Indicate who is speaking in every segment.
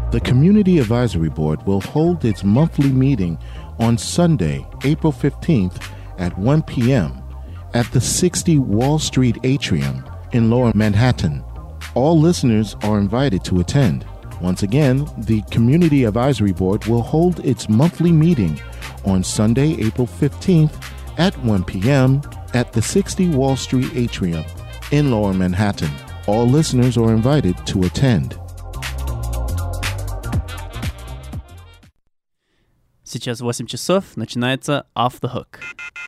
Speaker 1: The Community Advisory Board will hold its monthly meeting on Sunday, April 15th at 1 p.m. at the 60 Wall Street Atrium in Lower Manhattan. All listeners are invited to attend. Once again, the Community Advisory Board will hold its monthly meeting on Sunday, April 15th at 1 p.m. at the 60 Wall Street Atrium in Lower Manhattan. All listeners are invited to attend.
Speaker 2: Сейчас 8 часов, начинается Off the Hook.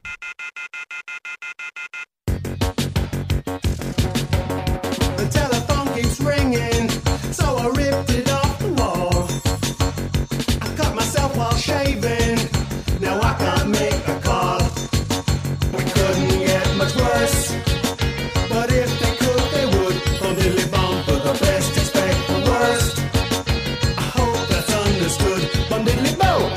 Speaker 3: The telephone keeps ringing, so I ripped it off the wall. I cut myself while shaving, now I can't make a call. We couldn't get much worse, but if they could, they would. Bum diddly bum, for the best, expect the worst. I hope that's understood. Bum diddly bum.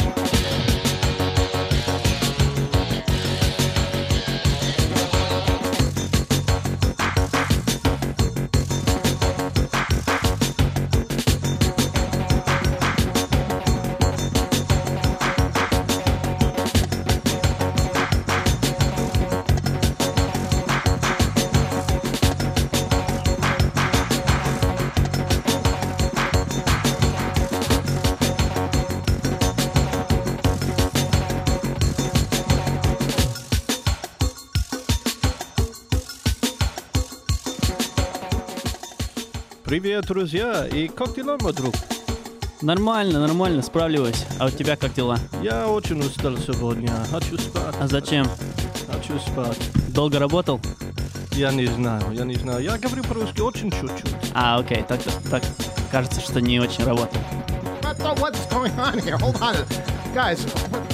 Speaker 4: Привет, друзья, и как дела, мой друг?
Speaker 2: Нормально, справлюсь. А у тебя как дела?
Speaker 4: Я очень устал сегодня, хочу спать.
Speaker 2: А зачем?
Speaker 4: Хочу спать.
Speaker 2: Долго работал?
Speaker 4: Я не знаю. Я говорю по-русски очень чуть-чуть.
Speaker 2: Окей, так кажется, что не очень работал.
Speaker 5: What's going on here? Hold on. Guys,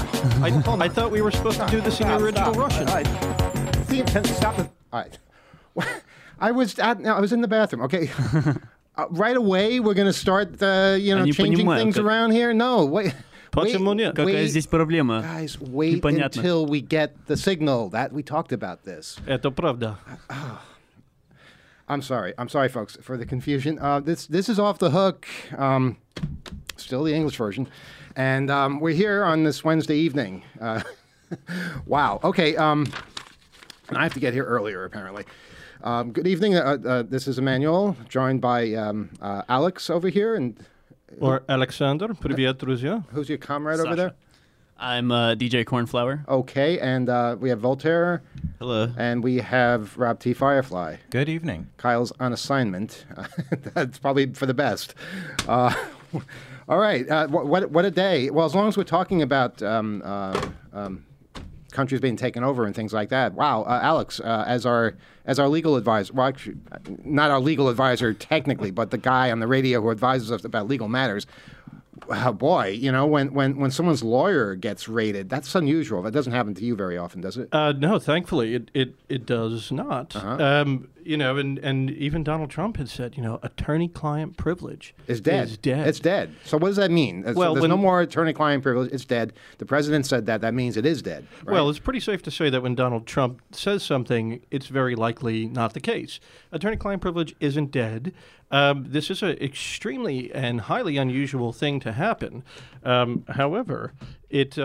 Speaker 4: I thought we were supposed to do this in original Russian.
Speaker 5: All right. Stop it. All right. I was in the bathroom, okay? Right away, we're going to start, changing things around here? No, wait.
Speaker 4: Почему нет?
Speaker 2: Какая здесь проблема?
Speaker 5: Guys, wait
Speaker 2: Непонятно.
Speaker 5: until we get the signal. That we talked about this.
Speaker 4: Это правда.
Speaker 5: I'm sorry, folks, for the confusion. This is Off the Hook, still the English version, and we're here on this Wednesday evening. Wow. Okay. I have to get here earlier, apparently. Good evening. This is Emmanuel, joined by Alex over here, and
Speaker 4: Or Alexander. Привет, друзья.
Speaker 5: who's your comrade over
Speaker 2: Sasha.
Speaker 5: there?
Speaker 2: I'm DJ Cornflower.
Speaker 5: Okay, and we have Voltaire,
Speaker 2: Hello.
Speaker 5: and we have Rob T. Firefly.
Speaker 6: Good evening.
Speaker 5: Kyle's on assignment. That's probably for the best. All right. What a day. Well, as long as we're talking about countries being taken over and things like that. Wow, Alex, as our legal advisor, well, actually, not our legal advisor technically, but the guy on the radio who advises us about legal matters. Oh boy, when someone's lawyer gets raided, that's unusual. That doesn't happen to you very often, does it?
Speaker 4: No, thankfully, it does not. And even Donald Trump had said, attorney-client privilege
Speaker 5: Is dead. It's dead. So what does that mean?
Speaker 4: Well,
Speaker 5: There's no more attorney-client privilege. It's dead. The president said that. That means it is dead. Right?
Speaker 4: Well, it's pretty safe to say that when Donald Trump says something, it's very likely not the case. Attorney-client privilege isn't dead. This is an extremely and highly unusual thing to happen. However, it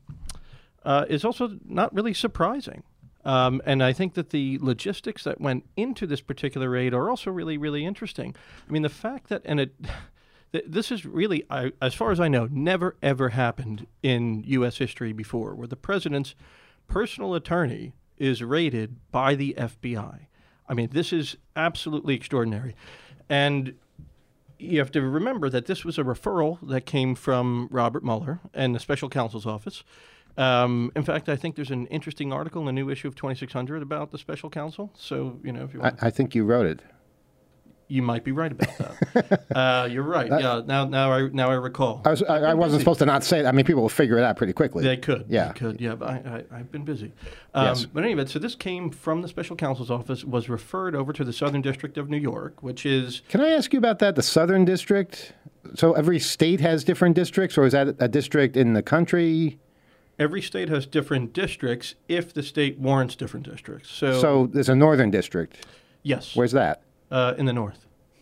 Speaker 4: is also not really surprising. And I think that the logistics that went into this particular raid are also really, really interesting. I mean, the fact that, this is really, as far as I know, never, ever happened in U.S. history before, where the president's personal attorney is raided by the FBI. I mean, this is absolutely extraordinary. And you have to remember that this was a referral that came from Robert Mueller and the special counsel's office. In fact, I think there's an interesting article in the new issue of 2600 about the special counsel. So, if you want,
Speaker 5: I think you wrote it.
Speaker 4: You might be right about that. You're right. Now I recall.
Speaker 5: I wasn't supposed to not say that. I mean, people will figure it out pretty quickly.
Speaker 4: They could.
Speaker 5: Yeah.
Speaker 4: They could. Yeah. But I've been busy.
Speaker 5: Yes.
Speaker 4: But anyway, so this came from the special counsel's office, was referred over to the Southern District of New York, which is.
Speaker 5: Can I ask you about that? The Southern District. So every state has different districts, or is that a district in the country?
Speaker 4: Every state has different districts if the state warrants different districts.
Speaker 5: So there's a Northern District.
Speaker 4: Yes.
Speaker 5: Where's that?
Speaker 4: In the north.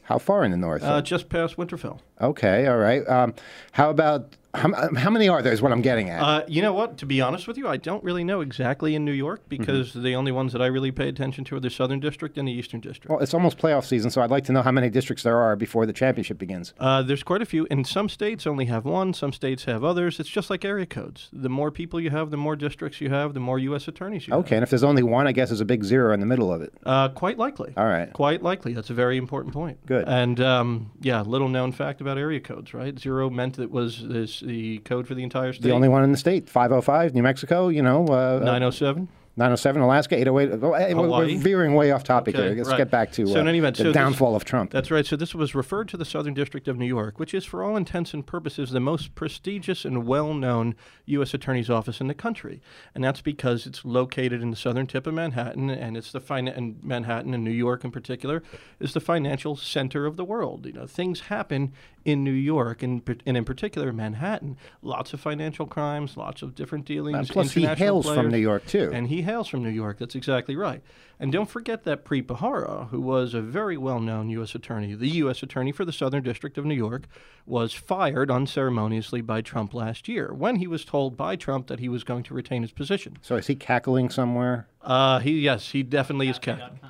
Speaker 5: How far in the north?
Speaker 4: Just past Winterfell.
Speaker 5: Okay, all right. How about how many are there? Is what I'm getting at.
Speaker 4: You know what? To be honest with you, I don't really know exactly in New York because the only ones that I really pay attention to are the Southern District and the Eastern District.
Speaker 5: Well, it's almost playoff season, so I'd like to know how many districts there are before the championship begins.
Speaker 4: There's quite a few. And some states only have one. Some states have others. It's just like area codes. The more people you have, the more districts you have, the more U.S. attorneys you have.
Speaker 5: Okay, and if there's only one, I guess there's a big zero in the middle of it.
Speaker 4: Quite likely.
Speaker 5: All right.
Speaker 4: Quite likely. That's a very important point.
Speaker 5: Good.
Speaker 4: And little known fact about area codes, right? Zero meant it was the code for the entire state.
Speaker 5: The only one in the state, 505, New Mexico,
Speaker 4: 907.
Speaker 5: 907, Alaska, 808.
Speaker 4: Hawaii.
Speaker 5: We're veering way off topic
Speaker 4: Okay,
Speaker 5: here. Let's
Speaker 4: right.
Speaker 5: get back to
Speaker 4: So in any event,
Speaker 5: the downfall of Trump.
Speaker 4: That's right. So this was referred to the Southern District of New York, which is, for all intents and purposes, the most prestigious and well-known U.S. Attorney's office in the country. And that's because it's located in the southern tip of Manhattan, and it's and Manhattan and New York in particular is the financial center of the world. Things happen in New York, and in particular Manhattan. Lots of financial crimes, lots of different dealings.
Speaker 5: Plus, he hails from New York, too.
Speaker 4: And he hails from New York. That's exactly right. And don't forget that Preet Bharara, who was a very well-known U.S. attorney, the U.S. attorney for the Southern District of New York, was fired unceremoniously by Trump last year when he was told by Trump that he was going to retain his position.
Speaker 5: So is he cackling somewhere?
Speaker 4: He definitely is cackling.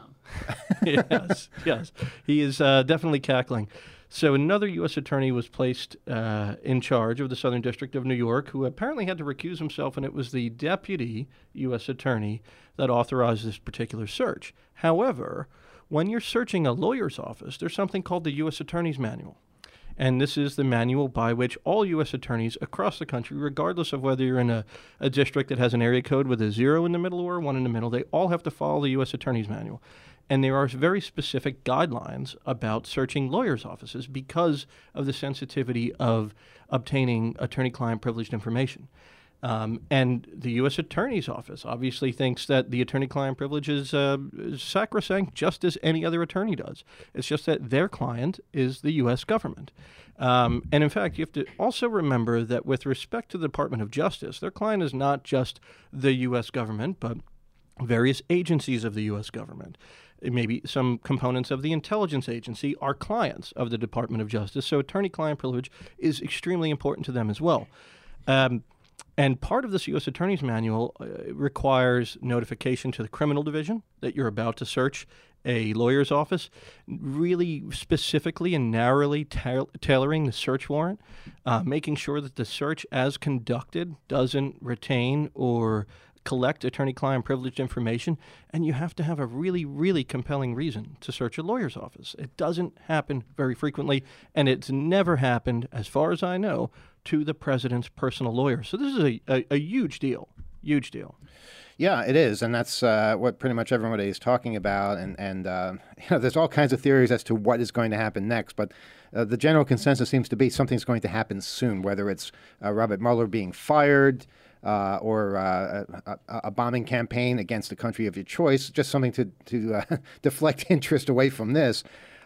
Speaker 4: yes. He is definitely cackling. So another U.S. attorney was placed in charge of the Southern District of New York, who apparently had to recuse himself, and it was the deputy U.S. attorney that authorized this particular search. However, when you're searching a lawyer's office, there's something called the U.S. Attorney's Manual. And this is the manual by which all U.S. attorneys across the country, regardless of whether you're in a district that has an area code with a 0 in the middle or a 1 in the middle, they all have to follow the U.S. Attorney's Manual. And there are very specific guidelines about searching lawyers' offices because of the sensitivity of obtaining attorney-client privileged information. And the U.S. Attorney's Office obviously thinks that the attorney-client privilege is sacrosanct just as any other attorney does. It's just that their client is the U.S. government. And in fact, you have to also remember that with respect to the Department of Justice, their client is not just the U.S. government, but various agencies of the U.S. government. Maybe some components of the intelligence agency are clients of the Department of Justice, so attorney-client privilege is extremely important to them as well. And part of this U.S. Attorney's Manual requires notification to the criminal division that you're about to search a lawyer's office, really specifically and narrowly tailoring the search warrant, making sure that the search as conducted doesn't retain or collect attorney-client privileged information, and you have to have a really, really compelling reason to search a lawyer's office. It doesn't happen very frequently, and it's never happened, as far as I know, to the president's personal lawyer. So this is a huge deal, huge deal.
Speaker 5: Yeah, it is, and that's what pretty much everybody is talking about. And there's all kinds of theories as to what is going to happen next, but the general consensus seems to be something's going to happen soon, whether it's Robert Mueller being fired, or a bombing campaign against the country of your choice, just something to deflect interest away from this.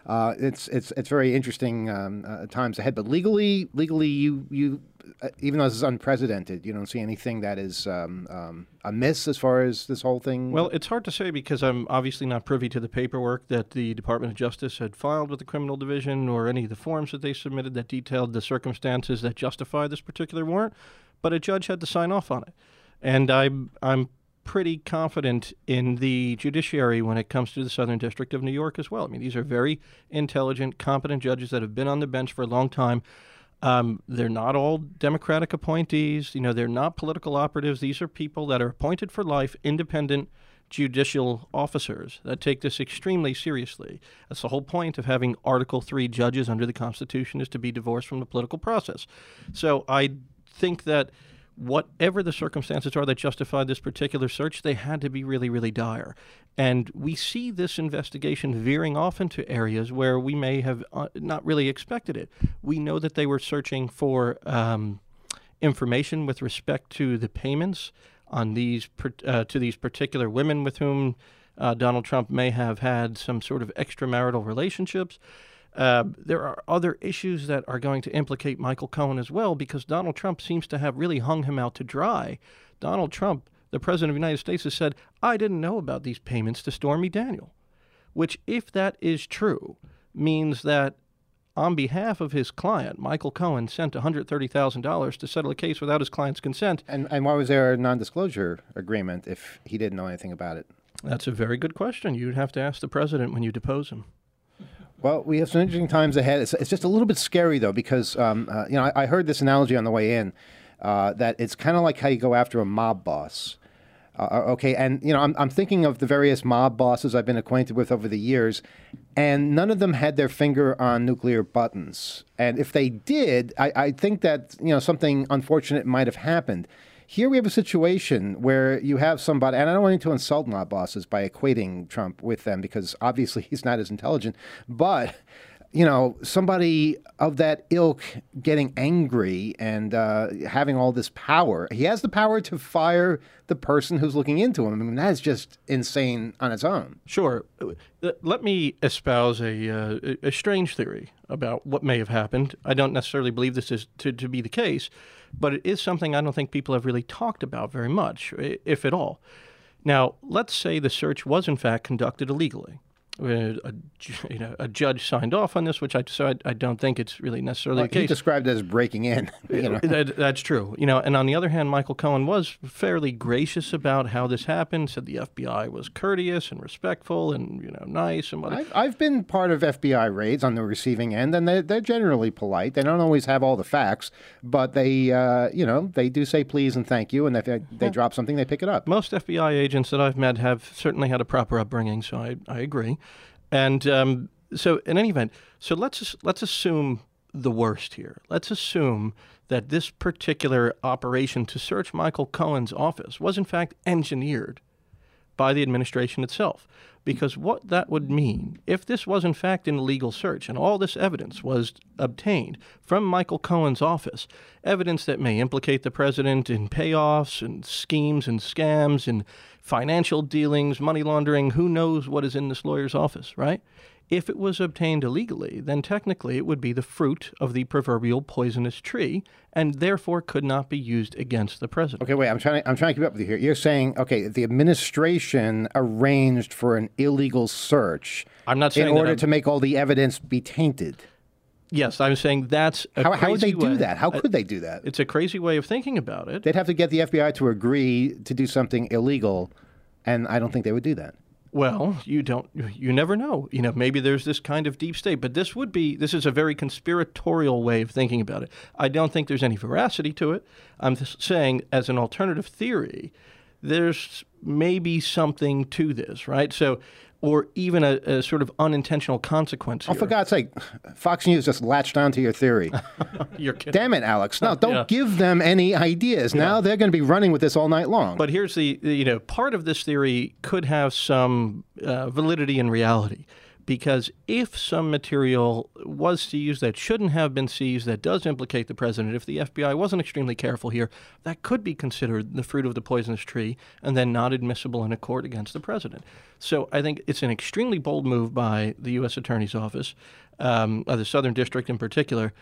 Speaker 5: It's very interesting times ahead. But legally, you even though this is unprecedented, you don't see anything that is amiss as far as this whole thing?
Speaker 4: Well, it's hard to say because I'm obviously not privy to the paperwork that the Department of Justice had filed with the criminal division or any of the forms that they submitted that detailed the circumstances that justify this particular warrant. But a judge had to sign off on it. And I'm pretty confident in the judiciary when it comes to the Southern District of New York as well. I mean, these are very intelligent, competent judges that have been on the bench for a long time. They're not all Democratic appointees. They're not political operatives. These are people that are appointed for life, independent judicial officers that take this extremely seriously. That's the whole point of having Article III judges under the Constitution, is to be divorced from the political process. So I think that whatever the circumstances are that justified this particular search, they had to be really, really dire. And we see this investigation veering off into areas where we may have not really expected it. We know that they were searching for information with respect to the payments on these to these particular women with whom Donald Trump may have had some sort of extramarital relationships. There are other issues that are going to implicate Michael Cohen as well, because Donald Trump seems to have really hung him out to dry. Donald Trump, the President of the United States, has said, I didn't know about these payments to Stormy Daniel, which, if that is true, means that on behalf of his client, Michael Cohen sent $130,000 to settle a case without his client's consent.
Speaker 5: And why was there a non-disclosure agreement if he didn't know anything about it?
Speaker 4: That's a very good question. You'd have to ask the president when you depose him.
Speaker 5: Well, we have some interesting times ahead. It's just a little bit scary, though, because I heard this analogy on the way in that it's kind of like how you go after a mob boss. Okay, and I'm thinking of the various mob bosses I've been acquainted with over the years, and none of them had their finger on nuclear buttons. And if they did, I think that something unfortunate might have happened. Here we have a situation where you have somebody, and I don't want to insult mob bosses by equating Trump with them because obviously he's not as intelligent, but somebody of that ilk getting angry and having all this power. He has the power to fire the person who's looking into him. I mean, that's just insane on its own.
Speaker 4: Sure. Let me espouse a strange theory about what may have happened. I don't necessarily believe this is to be the case, but it is something I don't think people have really talked about very much, if at all. Now, let's say the search was in fact conducted illegally. A judge signed off on this, which I don't think it's really necessarily the case.
Speaker 5: He described it as breaking in.
Speaker 4: That's true. And on the other hand, Michael Cohen was fairly gracious about how this happened. Said the FBI was courteous and respectful and nice and whatever.
Speaker 5: I've been part of FBI raids on the receiving end, and they're generally polite. They don't always have all the facts, but they they do say please and thank you, and if they drop something, they pick it up.
Speaker 4: Most FBI agents that I've met have certainly had a proper upbringing, so I agree. And so in any event, so let's assume the worst here. Let's assume that this particular operation to search Michael Cohen's office was in fact engineered by the administration itself. Because what that would mean, if this was in fact an illegal search and all this evidence was obtained from Michael Cohen's office, evidence that may implicate the president in payoffs and schemes and scams and financial dealings, money laundering, who knows what is in this lawyer's office, right? If it was obtained illegally, then technically it would be the fruit of the proverbial poisonous tree and therefore could not be used against the president.
Speaker 5: Okay, wait, I'm trying to keep up with you here. You're saying, okay, the administration arranged for an illegal search
Speaker 4: I'm not saying
Speaker 5: in order to make all the evidence be tainted.
Speaker 4: Yes, I'm saying that's a
Speaker 5: How would they
Speaker 4: crazy way.
Speaker 5: do that? How could they do that?
Speaker 4: It's a crazy way of thinking about it.
Speaker 5: They'd have to get the FBI to agree to do something illegal, and I don't think they would do that.
Speaker 4: Well, you never know. Maybe there's this kind of deep state, but this is a very conspiratorial way of thinking about it. I don't think there's any veracity to it. I'm just saying, as an alternative theory, there's maybe something to this, right? So, or even a sort of unintentional consequence here.
Speaker 5: Oh, for God's sake, Fox News just latched onto your theory.
Speaker 4: You're kidding.
Speaker 5: Damn it, Alex. No, don't give them any ideas. Now they're going to be running with this all night long.
Speaker 4: But here's the part of this theory could have some validity in reality. Because if some material was seized that shouldn't have been seized, that does implicate the president, if the FBI wasn't extremely careful here, that could be considered the fruit of the poisonous tree and then not admissible in a court against the president. So I think it's an extremely bold move by the U.S. Attorney's Office, the Southern District in particular.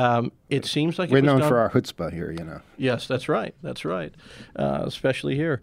Speaker 4: It seems like
Speaker 5: we're known for our chutzpah here,
Speaker 4: Yes, that's right. That's right, especially here.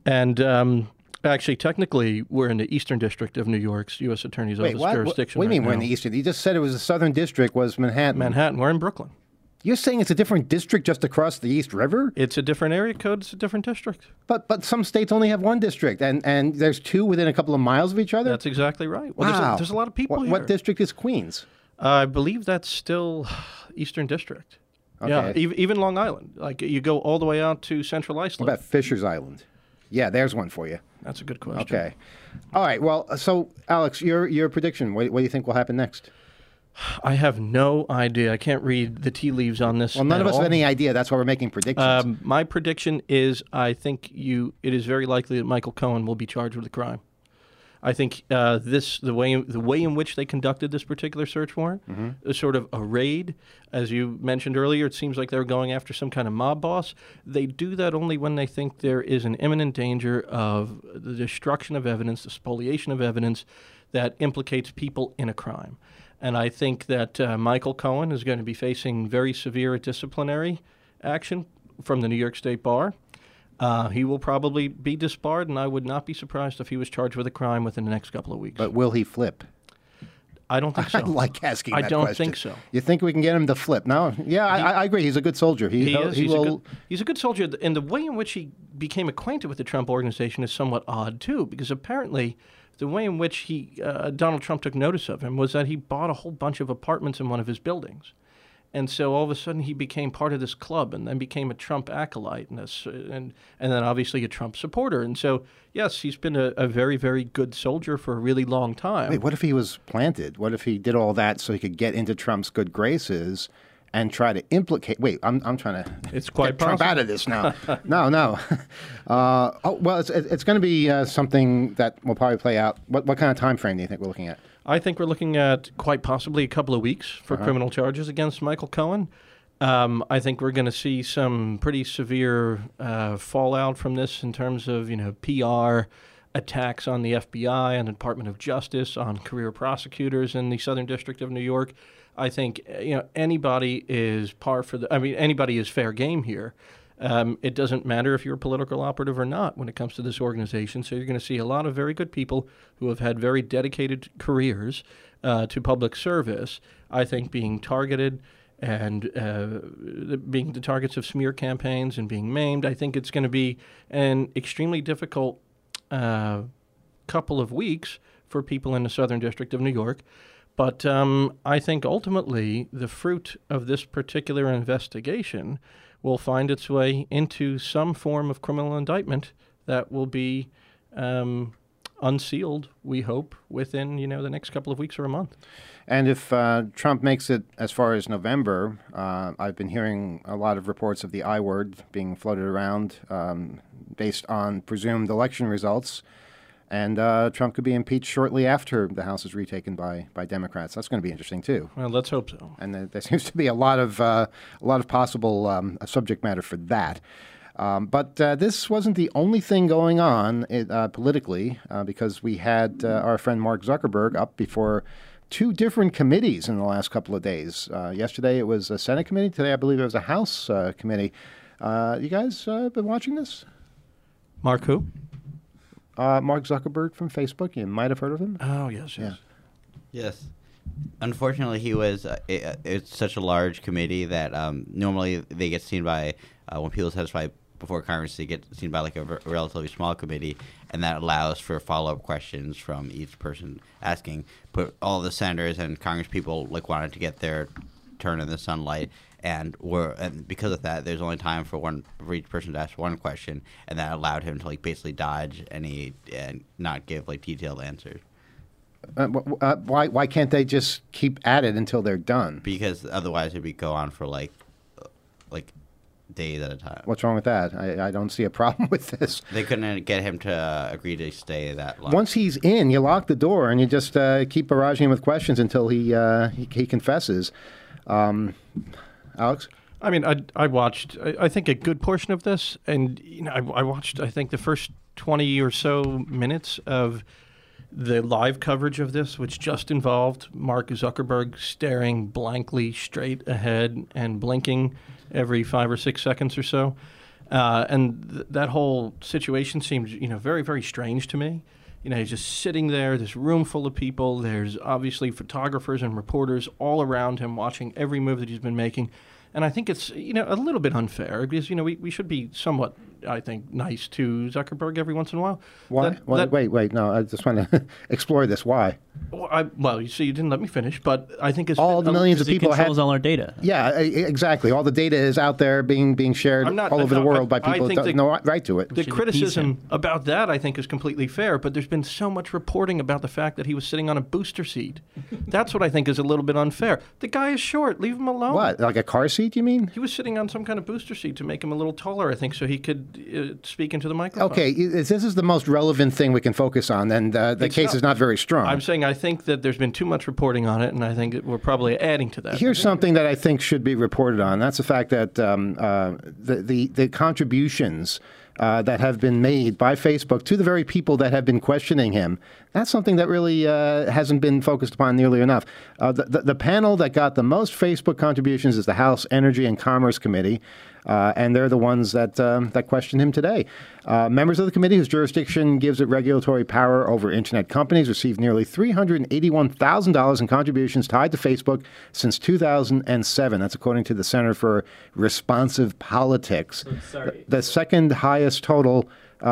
Speaker 4: And actually, technically, we're in the Eastern District of New York's U.S. Attorney's Office jurisdiction.
Speaker 5: What do you mean
Speaker 4: right
Speaker 5: we're in the Eastern? You just said it was the Southern District was Manhattan.
Speaker 4: Manhattan. We're in Brooklyn.
Speaker 5: You're saying it's a different district just across the East River?
Speaker 4: It's a different area code. It's a different district.
Speaker 5: But some states only have one district, and there's two within a couple of miles of each other?
Speaker 4: That's exactly right. Well,
Speaker 5: wow.
Speaker 4: There's a lot of people here.
Speaker 5: What district is Queens?
Speaker 4: I believe that's still Eastern District.
Speaker 5: Okay.
Speaker 4: Yeah, even Long Island. Like, you go all the way out to Central Iceland.
Speaker 5: What about Fisher's Island? Yeah, there's one for you.
Speaker 4: That's a good question.
Speaker 5: Okay. All right. Well, so, Alex, your prediction, what do you think will happen next?
Speaker 4: I have no idea. I can't read the tea leaves on this.
Speaker 5: Well, none of us have any idea. That's why we're making predictions.
Speaker 4: My prediction is I think it is very likely that Michael Cohen will be charged with a crime. I think the way in which they conducted this particular search warrant is sort of a raid. As you mentioned earlier, it seems like they're going after some kind of mob boss. They do that only when they think there is an imminent danger of the destruction of evidence, the spoliation of evidence that implicates people in a crime. And I think that Michael Cohen is going to be facing very severe disciplinary action from the New York State Bar. He will probably be disbarred, and I would not be surprised if he was charged with a crime within the next couple of weeks.
Speaker 5: But will he flip?
Speaker 4: I don't think so.
Speaker 5: I like asking
Speaker 4: I
Speaker 5: that
Speaker 4: don't
Speaker 5: question.
Speaker 4: think so.
Speaker 5: You think we can get him to flip? No? Yeah, I agree. He's a good soldier.
Speaker 4: He is.
Speaker 5: Will.
Speaker 4: He's a good soldier, and the way in which he became acquainted with the Trump organization is somewhat odd too, because apparently the way in which Donald Trump took notice of him was that he bought a whole bunch of apartments in one of his buildings. And so all of a sudden he became part of this club and then became a Trump acolyte and then obviously a Trump supporter. And so, yes, he's been a very, very good soldier for a really long time.
Speaker 5: Wait, what if he was planted? What if he did all that so he could get into Trump's good graces and try to implicate? Wait, I'm trying to
Speaker 4: It's quite
Speaker 5: get Trump
Speaker 4: possible.
Speaker 5: out of this now. No. Well, it's going to be something that will probably play out. What kind of time frame do you think we're looking at?
Speaker 4: I think we're looking at quite possibly a couple of weeks for criminal charges against Michael Cohen. I think we're going to see some pretty severe fallout from this in terms of, PR attacks on the FBI and the Department of Justice, on career prosecutors in the Southern District of New York. I think, anybody is anybody is fair game here. It doesn't matter if you're a political operative or not when it comes to this organization. So you're going to see a lot of very good people who have had very dedicated careers to public service, I think, being targeted and being the targets of smear campaigns and being maimed. I think it's going to be an extremely difficult couple of weeks for people in the Southern District of New York. But I think ultimately the fruit of this particular investigation will find its way into some form of criminal indictment that will be unsealed, we hope, within the next couple of weeks or a month.
Speaker 5: And if Trump makes it as far as November, I've been hearing a lot of reports of the I word being floated around based on presumed election results. And Trump could be impeached shortly after the House is retaken by Democrats. That's going to be interesting too.
Speaker 4: Well, let's hope so.
Speaker 5: And there seems to be a lot of possible subject matter for that. But this wasn't the only thing going on politically, because we had our friend Mark Zuckerberg up before two different committees in the last couple of days. Yesterday it was a Senate committee. Today I believe it was a House committee. You guys been watching this?
Speaker 4: Mark who?
Speaker 5: Mark Zuckerberg from Facebook. You might have heard of him.
Speaker 4: Oh, yes.
Speaker 6: Yes. Unfortunately, he was. It's such a large committee that normally they get seen by when people testify before Congress. They get seen by like a relatively small committee, and that allows for follow-up questions from each person asking. But all the senators and Congress people wanted to get their turn in the sunlight. And because of that, there's only time for each person to ask one question, and that allowed him to basically dodge and not give detailed answers.
Speaker 5: Why can't they just keep at it until they're done?
Speaker 6: Because otherwise it would go on for days at a time.
Speaker 5: What's wrong with that? I don't see a problem with this.
Speaker 6: They couldn't get him to agree to stay that long.
Speaker 5: Once he's in, you lock the door and you just keep barraging him with questions until he confesses. Alex?
Speaker 4: I mean, I watched, I think, a good portion of this, and I watched, I think, the first 20 or so minutes of the live coverage of this, which just involved Mark Zuckerberg staring blankly straight ahead and blinking every 5 or 6 seconds or so. And that whole situation seemed, very, very strange to me. He's just sitting there, this room full of people. There's obviously photographers and reporters all around him watching every move that he's been making. And I think it's, a little bit unfair because, we should be somewhat, I think, nice to Zuckerberg every once in a while.
Speaker 5: Why? Wait. No, I just want to explore this. Why?
Speaker 4: Well, you see, you didn't let me finish, but I think it's
Speaker 5: all the millions of people
Speaker 2: controls all our data.
Speaker 5: Yeah, exactly. All the data is out there being shared all over the world by people that have no right to it.
Speaker 4: The criticism about that, I think, is completely fair, but there's been so much reporting about the fact that he was sitting on a booster seat. That's what I think is a little bit unfair. The guy is short. Leave him alone.
Speaker 5: What, like a car seat, you mean?
Speaker 4: He was sitting on some kind of booster seat to make him a little taller, I think, so he could speak into the microphone.
Speaker 5: Okay, this is the most relevant thing we can focus on, and the case is not very strong.
Speaker 4: I'm saying I think that there's been too much reporting on it, and I think we're probably adding to that.
Speaker 5: Here's something that I think should be reported on. That's the fact that the contributions that have been made by Facebook to the very people that have been questioning him. That's something that really hasn't been focused upon nearly enough. The panel that got the most Facebook contributions is the House Energy and Commerce Committee, and they're the ones that questioned him today. Members of the committee, whose jurisdiction gives it regulatory power over Internet companies, received nearly $381,000 in contributions tied to Facebook since 2007. That's according to the Center for Responsive Politics. The second highest total,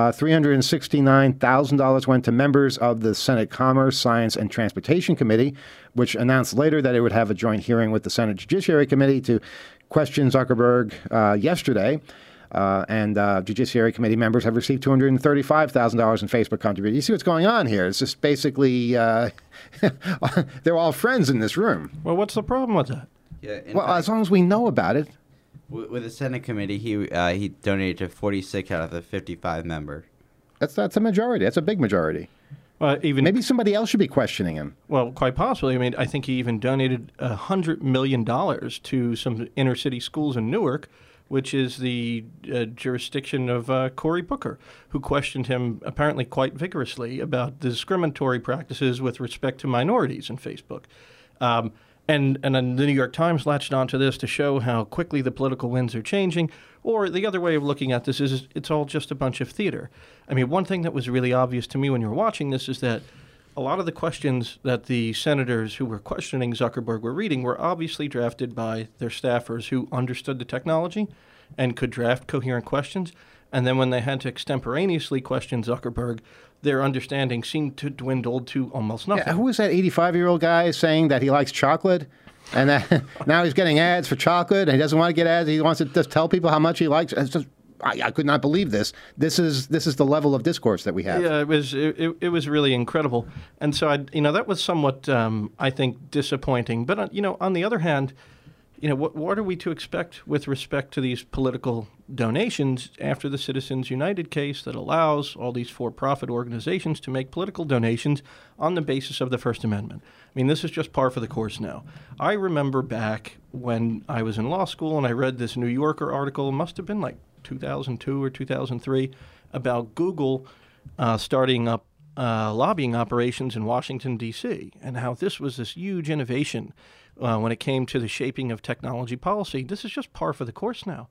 Speaker 5: $369,000 went to members of the Senate Commerce, Science, and Transportation Committee, which announced later that it would have a joint hearing with the Senate Judiciary Committee to question Zuckerberg yesterday. And Judiciary Committee members have received $235,000 in Facebook contributions. You see what's going on here? It's just basically they're all friends in this room.
Speaker 4: Well, what's the problem with that?
Speaker 6: Yeah, in
Speaker 5: Well,
Speaker 6: fact,
Speaker 5: as long as we know about it.
Speaker 6: with the Senate committee, he donated to 46 out of the 55 members.
Speaker 5: That's a majority. That's a big majority.
Speaker 4: Well, even
Speaker 5: Maybe somebody else should be questioning him.
Speaker 4: Well, quite possibly. I mean, I think he even donated $100 million to some inner city schools in Newark, which is the jurisdiction of Cory Booker, who questioned him apparently quite vigorously about the discriminatory practices with respect to minorities in Facebook. And then the New York Times latched onto this to show how quickly the political winds are changing. Or the other way of looking at this is it's all just a bunch of theater. I mean, one thing that was really obvious to me when you were watching this is that a lot of the questions that the senators who were questioning Zuckerberg were reading were obviously drafted by their staffers who understood the technology and could draft coherent questions. And then when they had to extemporaneously question Zuckerberg, their understanding seemed to dwindle to almost nothing.
Speaker 5: Yeah, who was that 85-year-old guy saying that he likes chocolate? And that now he's getting ads for chocolate, and he doesn't want to get ads. He wants to just tell people how much he likes. It's just, I could not believe this. This is the level of discourse that we have.
Speaker 4: Yeah, it was really incredible, and so that was somewhat I think disappointing. But on the other hand, what are we to expect with respect to these political donations after the Citizens United case that allows all these for-profit organizations to make political donations on the basis of the First Amendment? I mean, this is just par for the course now. I remember back when I was in law school and I read this New Yorker article, it must have been like 2002 or 2003, about Google starting up lobbying operations in Washington, D.C., and how this was this huge innovation when it came to the shaping of technology policy. This is just par for the course now.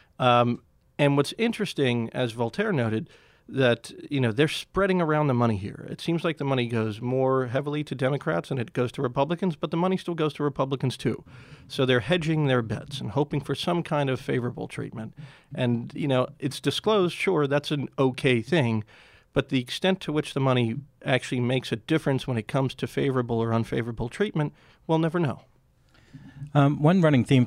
Speaker 4: And what's interesting, as Voltaire noted, that they're spreading around the money here. It seems like the money goes more heavily to Democrats than it goes to Republicans, but the money still goes to Republicans too. So they're hedging their bets and hoping for some kind of favorable treatment. And it's disclosed, sure, that's an okay thing, but the extent to which the money actually makes a difference when it comes to favorable or unfavorable treatment, we'll never know.
Speaker 7: One running theme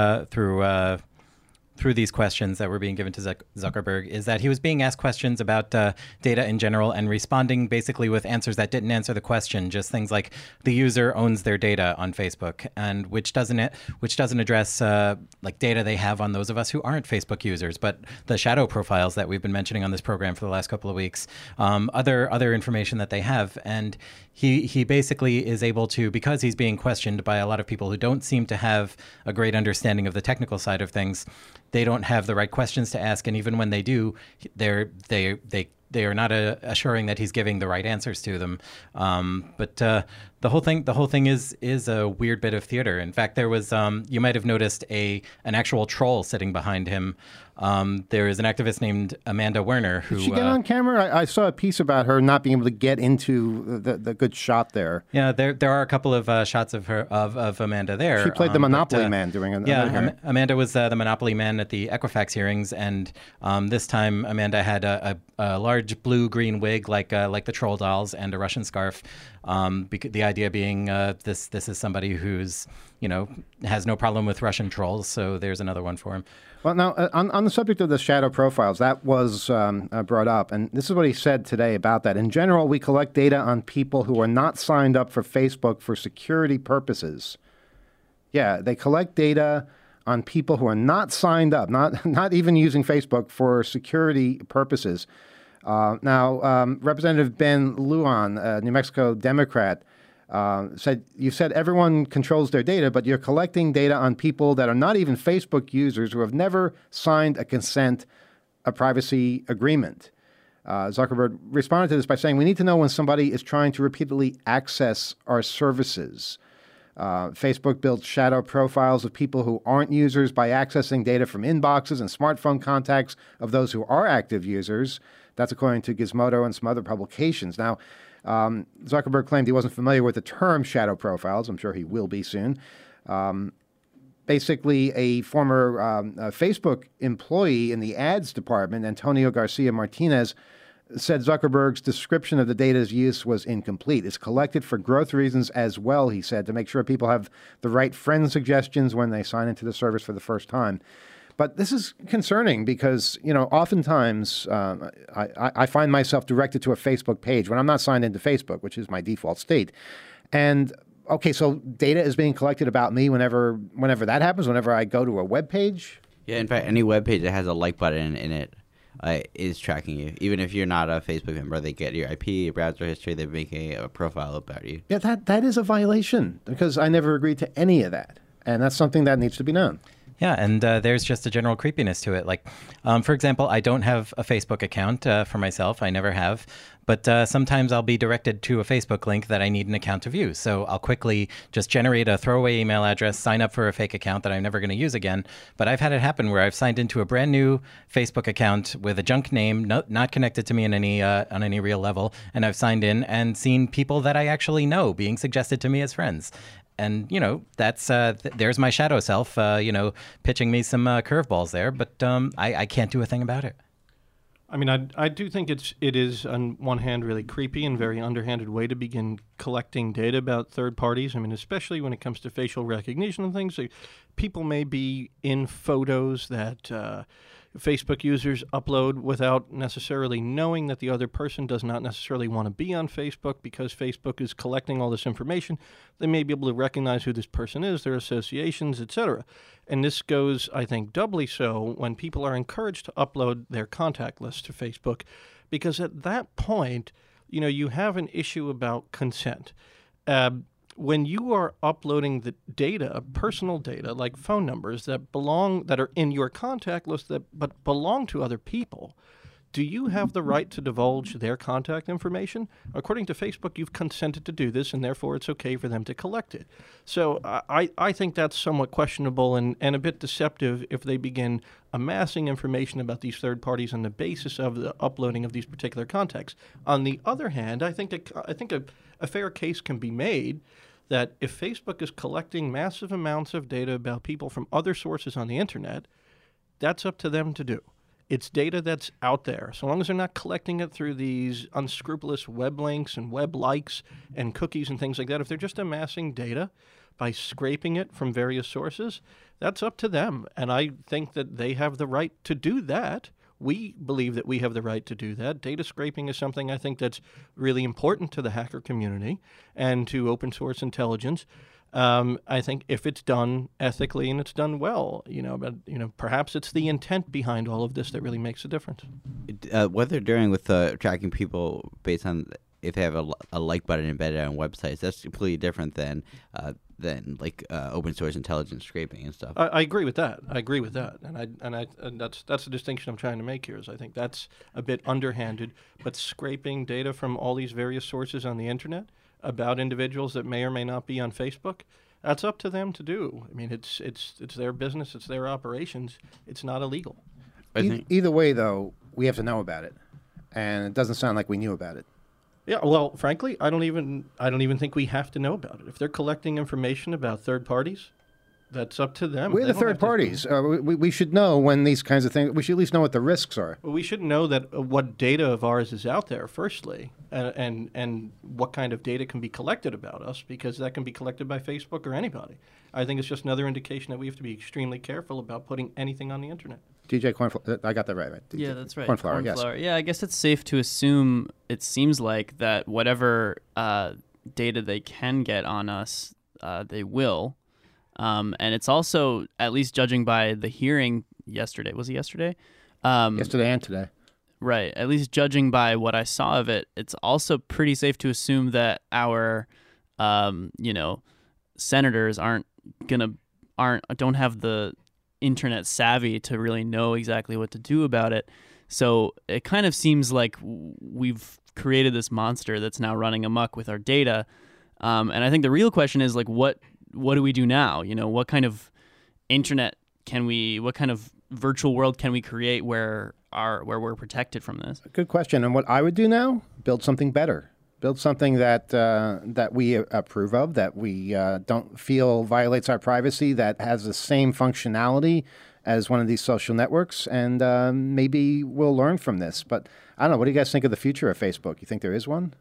Speaker 7: through these questions that were being given to Zuckerberg is that he was being asked questions about data in general and responding basically with answers that didn't answer the question, just things like the user owns their data on Facebook, and which doesn't address like data they have on those of us who aren't Facebook users, but the shadow profiles that we've been mentioning on this program for the last couple of weeks, other information that they have. And he basically is able to, because he's being questioned by a lot of people who don't seem to have a great understanding of the technical side of things, they don't have the right questions to ask, and even when they do, they are not assuring that he's giving the right answers to them. But the whole thing is a weird bit of theater. In fact, there was you might have noticed an actual troll sitting behind him. There is an activist named Amanda Werner who.
Speaker 5: Did she get on camera? I saw a piece about her not being able to get into the good shot there.
Speaker 7: Yeah, there are a couple of shots of her of Amanda there.
Speaker 5: She played the Monopoly Man during another hearing.
Speaker 7: Amanda was the Monopoly Man at the Equifax hearings, and this time Amanda had a large blue-green wig like the troll dolls and a Russian scarf. The idea being this is somebody who's has no problem with Russian trolls, so there's another one for him.
Speaker 5: Well, now, on the subject of the shadow profiles, that was brought up, and this is what he said today about that. In general, we collect data on people who are not signed up for Facebook for security purposes. Yeah, they collect data on people who are not signed up, not even using Facebook for security purposes. Now, Representative Ben Lujan, New Mexico Democrat, said, you said everyone controls their data, but you're collecting data on people that are not even Facebook users, who have never signed a consent a privacy agreement. Zuckerberg responded to this by saying, "We need to know when somebody is trying to repeatedly access our services." Facebook built shadow profiles of people who aren't users by accessing data from inboxes and smartphone contacts of those who are active users. That's according to Gizmodo and some other publications. Now, Zuckerberg claimed he wasn't familiar with the term shadow profiles. I'm sure he will be soon. Basically, a former Facebook employee in the ads department, Antonio Garcia Martinez, said Zuckerberg's description of the data's use was incomplete. It's collected for growth reasons as well, he said, to make sure people have the right friend suggestions when they sign into the service for the first time. But this is concerning because, oftentimes I find myself directed to a Facebook page when I'm not signed into Facebook, which is my default state. And okay, so data is being collected about me whenever that happens, whenever I go to a web page?
Speaker 6: Yeah, in fact, any web page that has a like button in it is tracking you. Even if you're not a Facebook member, they get your IP, your browser history, they're making a profile about you.
Speaker 5: Yeah, that is a violation because I never agreed to any of that. And that's something that needs to be known.
Speaker 7: Yeah, and there's just a general creepiness to it. Like, for example, I don't have a Facebook account for myself. I never have. But sometimes I'll be directed to a Facebook link that I need an account to view. So I'll quickly just generate a throwaway email address, sign up for a fake account that I'm never going to use again. But I've had it happen where I've signed into a brand new Facebook account with a junk name, not connected to me in any on any real level. And I've signed in and seen people that I actually know being suggested to me as friends. And, that's there's my shadow self, pitching me some curveballs there. But I can't do a thing about it.
Speaker 4: I mean, I do think it is, on one hand, really creepy and very underhanded way to begin collecting data about third parties. I mean, especially when it comes to facial recognition and things. People may be in photos that Facebook users upload without necessarily knowing that the other person does not necessarily want to be on Facebook because Facebook is collecting all this information. They may be able to recognize who this person is, their associations, etc. And this goes, I think, doubly so when people are encouraged to upload their contact list to Facebook, because at that point, you have an issue about consent. When you are uploading the data, personal data, like phone numbers that are in your contact list but belong to other people, do you have the right to divulge their contact information? According to Facebook, you've consented to do this, and therefore it's okay for them to collect it. So I think that's somewhat questionable and a bit deceptive if they begin amassing information about these third parties on the basis of the uploading of these particular contacts. On the other hand, I think a fair case can be made that if Facebook is collecting massive amounts of data about people from other sources on the internet, that's up to them to do. It's data that's out there. So long as they're not collecting it through these unscrupulous web links and web likes and cookies and things like that, if they're just amassing data by scraping it from various sources, that's up to them. And I think that they have the right to do that. We believe that we have the right to do that. Data scraping is something I think that's really important to the hacker community and to open source intelligence. I think if it's done ethically and it's done well, perhaps it's the intent behind all of this that really makes a difference.
Speaker 6: What they're doing with tracking people based on if they have a like button embedded on websites, that's completely different than open source intelligence scraping and stuff.
Speaker 4: I agree with that. And that's the distinction I'm trying to make here. Is I think that's a bit underhanded. But scraping data from all these various sources on the internet about individuals that may or may not be on Facebook, that's up to them to do. I mean, it's their business, it's their operations. It's not illegal.
Speaker 5: Either way, though, we have to know about it, and it doesn't sound like we knew about it.
Speaker 4: Yeah, well, frankly, I don't even think we have to know about it. If they're collecting information about third parties, that's up to them.
Speaker 5: We're the third parties. We should know when these kinds of things. We should at least know what the risks are.
Speaker 4: Well, we should know that what data of ours is out there, firstly, and what kind of data can be collected about us, because that can be collected by Facebook or anybody. I think it's just another indication that we have to be extremely careful about putting anything on the internet.
Speaker 5: DJ Cornflower, I got that right?
Speaker 2: Yeah, that's right.
Speaker 5: Cornflower, yes.
Speaker 2: Yeah, I guess it's safe to assume, it seems like, that whatever data they can get on us, they will. And it's also, at least judging by the hearing yesterday, was it yesterday?
Speaker 5: Yesterday and today.
Speaker 2: Right. At least judging by what I saw of it, it's also pretty safe to assume that our, senators don't have the internet savvy to really know exactly what to do about it. So it kind of seems like we've created this monster that's now running amok with our data. And I think the real question is like, what do we do now? What kind of internet what kind of virtual world can we create where we're protected from this?
Speaker 5: Good question. And what I would do now, build something better. Build something that we approve of, that we don't feel violates our privacy, that has the same functionality as one of these social networks, and maybe we'll learn from this. But I don't know. What do you guys think of the future of Facebook? You think there is one?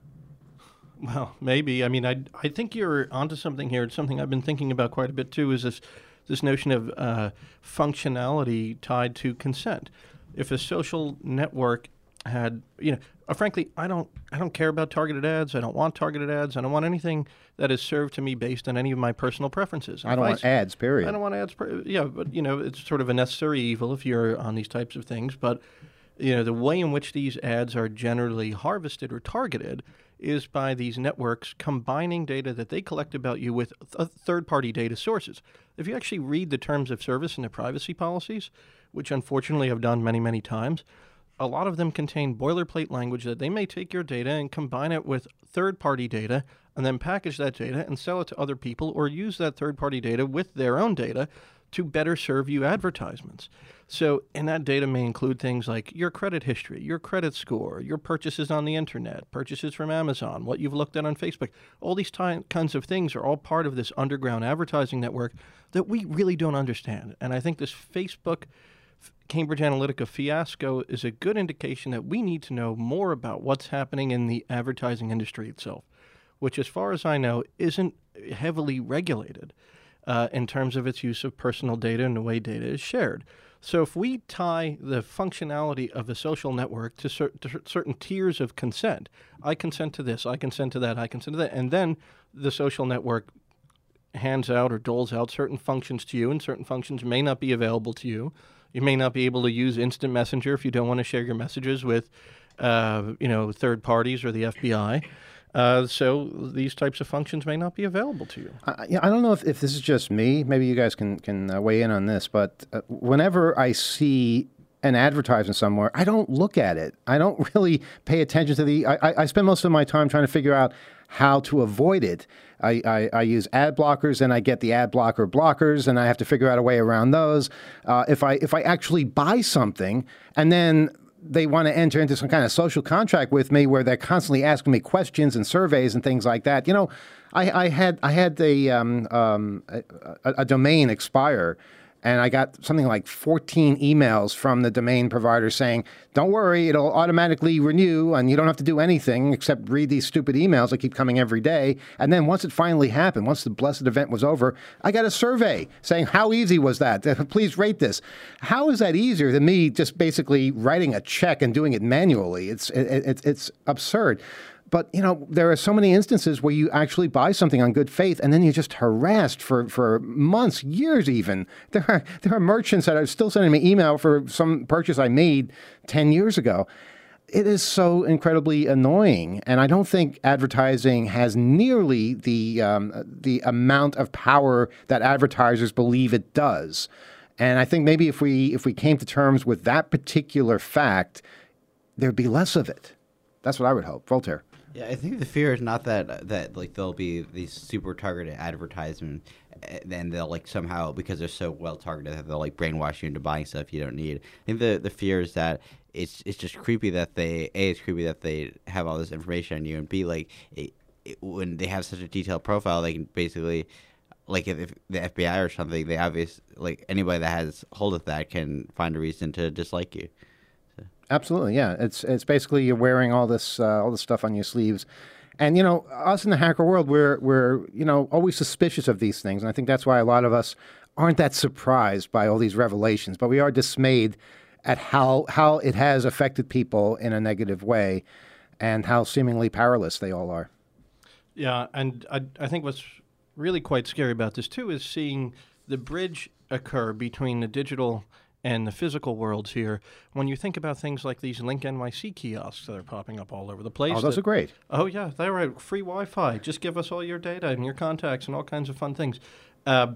Speaker 4: Well, maybe. I mean, I think you're onto something here. It's something I've been thinking about quite a bit too. Is this notion of functionality tied to consent? If a social network had, frankly, I don't care about targeted ads. I don't want targeted ads. I don't want anything that is served to me based on any of my personal preferences.
Speaker 5: I don't want ads, period.
Speaker 4: I don't want ads. But it's sort of a necessary evil if you're on these types of things. But the way in which these ads are generally harvested or targeted is by these networks combining data that they collect about you with third-party data sources. If you actually read the terms of service and the privacy policies, which unfortunately I've done many, many times, a lot of them contain boilerplate language that they may take your data and combine it with third-party data and then package that data and sell it to other people or use that third-party data with their own data to better serve you advertisements. So, and that data may include things like your credit history, your credit score, your purchases on the internet, purchases from Amazon, what you've looked at on Facebook. All these kinds of things are all part of this underground advertising network that we really don't understand. And I think this Facebook Cambridge Analytica fiasco is a good indication that we need to know more about what's happening in the advertising industry itself, which, as far as I know, isn't heavily regulated in terms of its use of personal data and the way data is shared. So if we tie the functionality of a social network to certain tiers of consent, I consent to this, I consent to that, I consent to that, and then the social network hands out or doles out certain functions to you, and certain functions may not be available to you. You may not be able to use Instant Messenger if you don't want to share your messages with, third parties or the FBI. So these types of functions may not be available to you.
Speaker 5: I don't know if this is just me. Maybe you guys can weigh in on this. But whenever I see an advertisement somewhere, I don't look at it. I don't really pay attention to I spend most of my time trying to figure out how to avoid it. I use ad blockers, and I get the ad blocker blockers, and I have to figure out a way around those. If I actually buy something and then they want to enter into some kind of social contract with me where they're constantly asking me questions and surveys and things like that. I had a domain expire, and I got something like 14 emails from the domain provider saying, don't worry, it'll automatically renew and you don't have to do anything except read these stupid emails that keep coming every day. And then once it finally happened, once the blessed event was over, I got a survey saying, how easy was that? Please rate this. How is that easier than me just basically writing a check and doing it manually? It's absurd. But, there are so many instances where you actually buy something on good faith and then you're just harassed for months, years even. There are merchants that are still sending me email for some purchase I made 10 years ago. It is so incredibly annoying. And I don't think advertising has nearly the amount of power that advertisers believe it does. And I think maybe if we came to terms with that particular fact, there'd be less of it. That's what I would hope. Voltaire.
Speaker 6: Yeah, I think the fear is not that there'll be these super targeted advertisements, and they'll somehow, because they're so well targeted, that they'll brainwash you into buying stuff you don't need. I think the fear is that it's just creepy that it's creepy that they have all this information on you, and B, when they have such a detailed profile, they can basically, if the FBI or something, they anybody that has hold of that can find a reason to dislike you.
Speaker 5: Absolutely, yeah. It's basically you're wearing all this stuff on your sleeves, and us in the hacker world, we're always suspicious of these things, and I think that's why a lot of us aren't that surprised by all these revelations, but we are dismayed at how it has affected people in a negative way, and how seemingly powerless they all are.
Speaker 4: Yeah, and I think what's really quite scary about this too is seeing the bridge occur between the digital and the physical worlds here. When you think about things like these Link NYC kiosks that are popping up all over the place.
Speaker 5: Oh, those are great.
Speaker 4: Oh, yeah, they're right. Free Wi-Fi. Just give us all your data and your contacts and all kinds of fun things.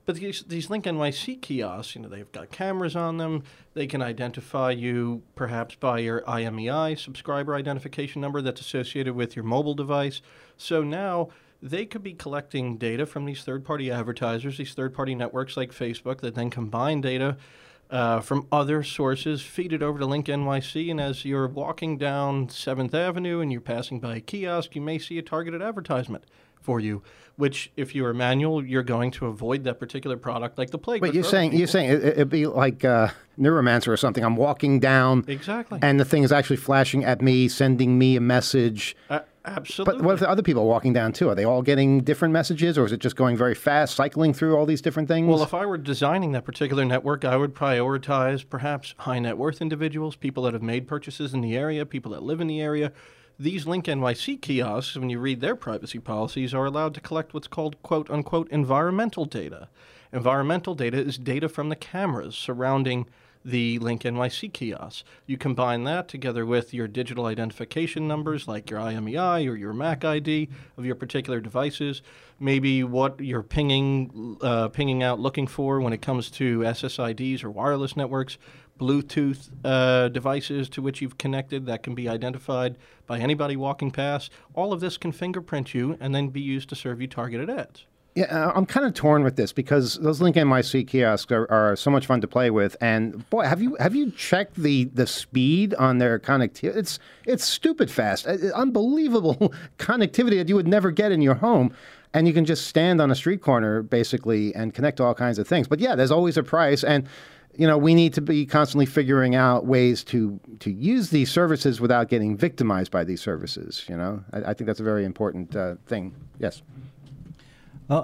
Speaker 4: But these Link NYC kiosks, they've got cameras on them. They can identify you perhaps by your IMEI, subscriber identification number that's associated with your mobile device. So now they could be collecting data from these third-party advertisers, these third-party networks like Facebook, that then combine data from other sources, feed it over to Link NYC, and as you're walking down 7th Avenue and you're passing by a kiosk, you may see a targeted advertisement for you, which if you're a manual, you're going to avoid that particular product like the plague.
Speaker 5: But you're saying it'd be like Neuromancer or something. I'm walking down,
Speaker 4: exactly,
Speaker 5: and the thing is actually flashing at me, sending me a message.
Speaker 4: Absolutely.
Speaker 5: But what if the other people are walking down too? Are they all getting different messages, or is it just going very fast, cycling through all these different things?
Speaker 4: Well, if I were designing that particular network, I would prioritize perhaps high net worth individuals, people that have made purchases in the area, people that live in the area. These Link NYC kiosks, when you read their privacy policies, are allowed to collect what's called, quote unquote, environmental data. Environmental data is data from the cameras surrounding the Link NYC kiosks. You combine that together with your digital identification numbers like your IMEI or your MAC ID of your particular devices, maybe what you're pinging out looking for when it comes to SSIDs or wireless networks, Bluetooth devices to which you've connected that can be identified by anybody walking past. All of this can fingerprint you and then be used to serve you targeted ads.
Speaker 5: Yeah, I'm kind of torn with this because those Link NYC kiosks are so much fun to play with, and boy, have you checked the speed on their connectivity? It's stupid fast, unbelievable connectivity that you would never get in your home, and you can just stand on a street corner basically and connect to all kinds of things. But yeah, there's always a price, and we need to be constantly figuring out ways to use these services without getting victimized by these services. I think that's a very important thing. Yes.
Speaker 7: Well,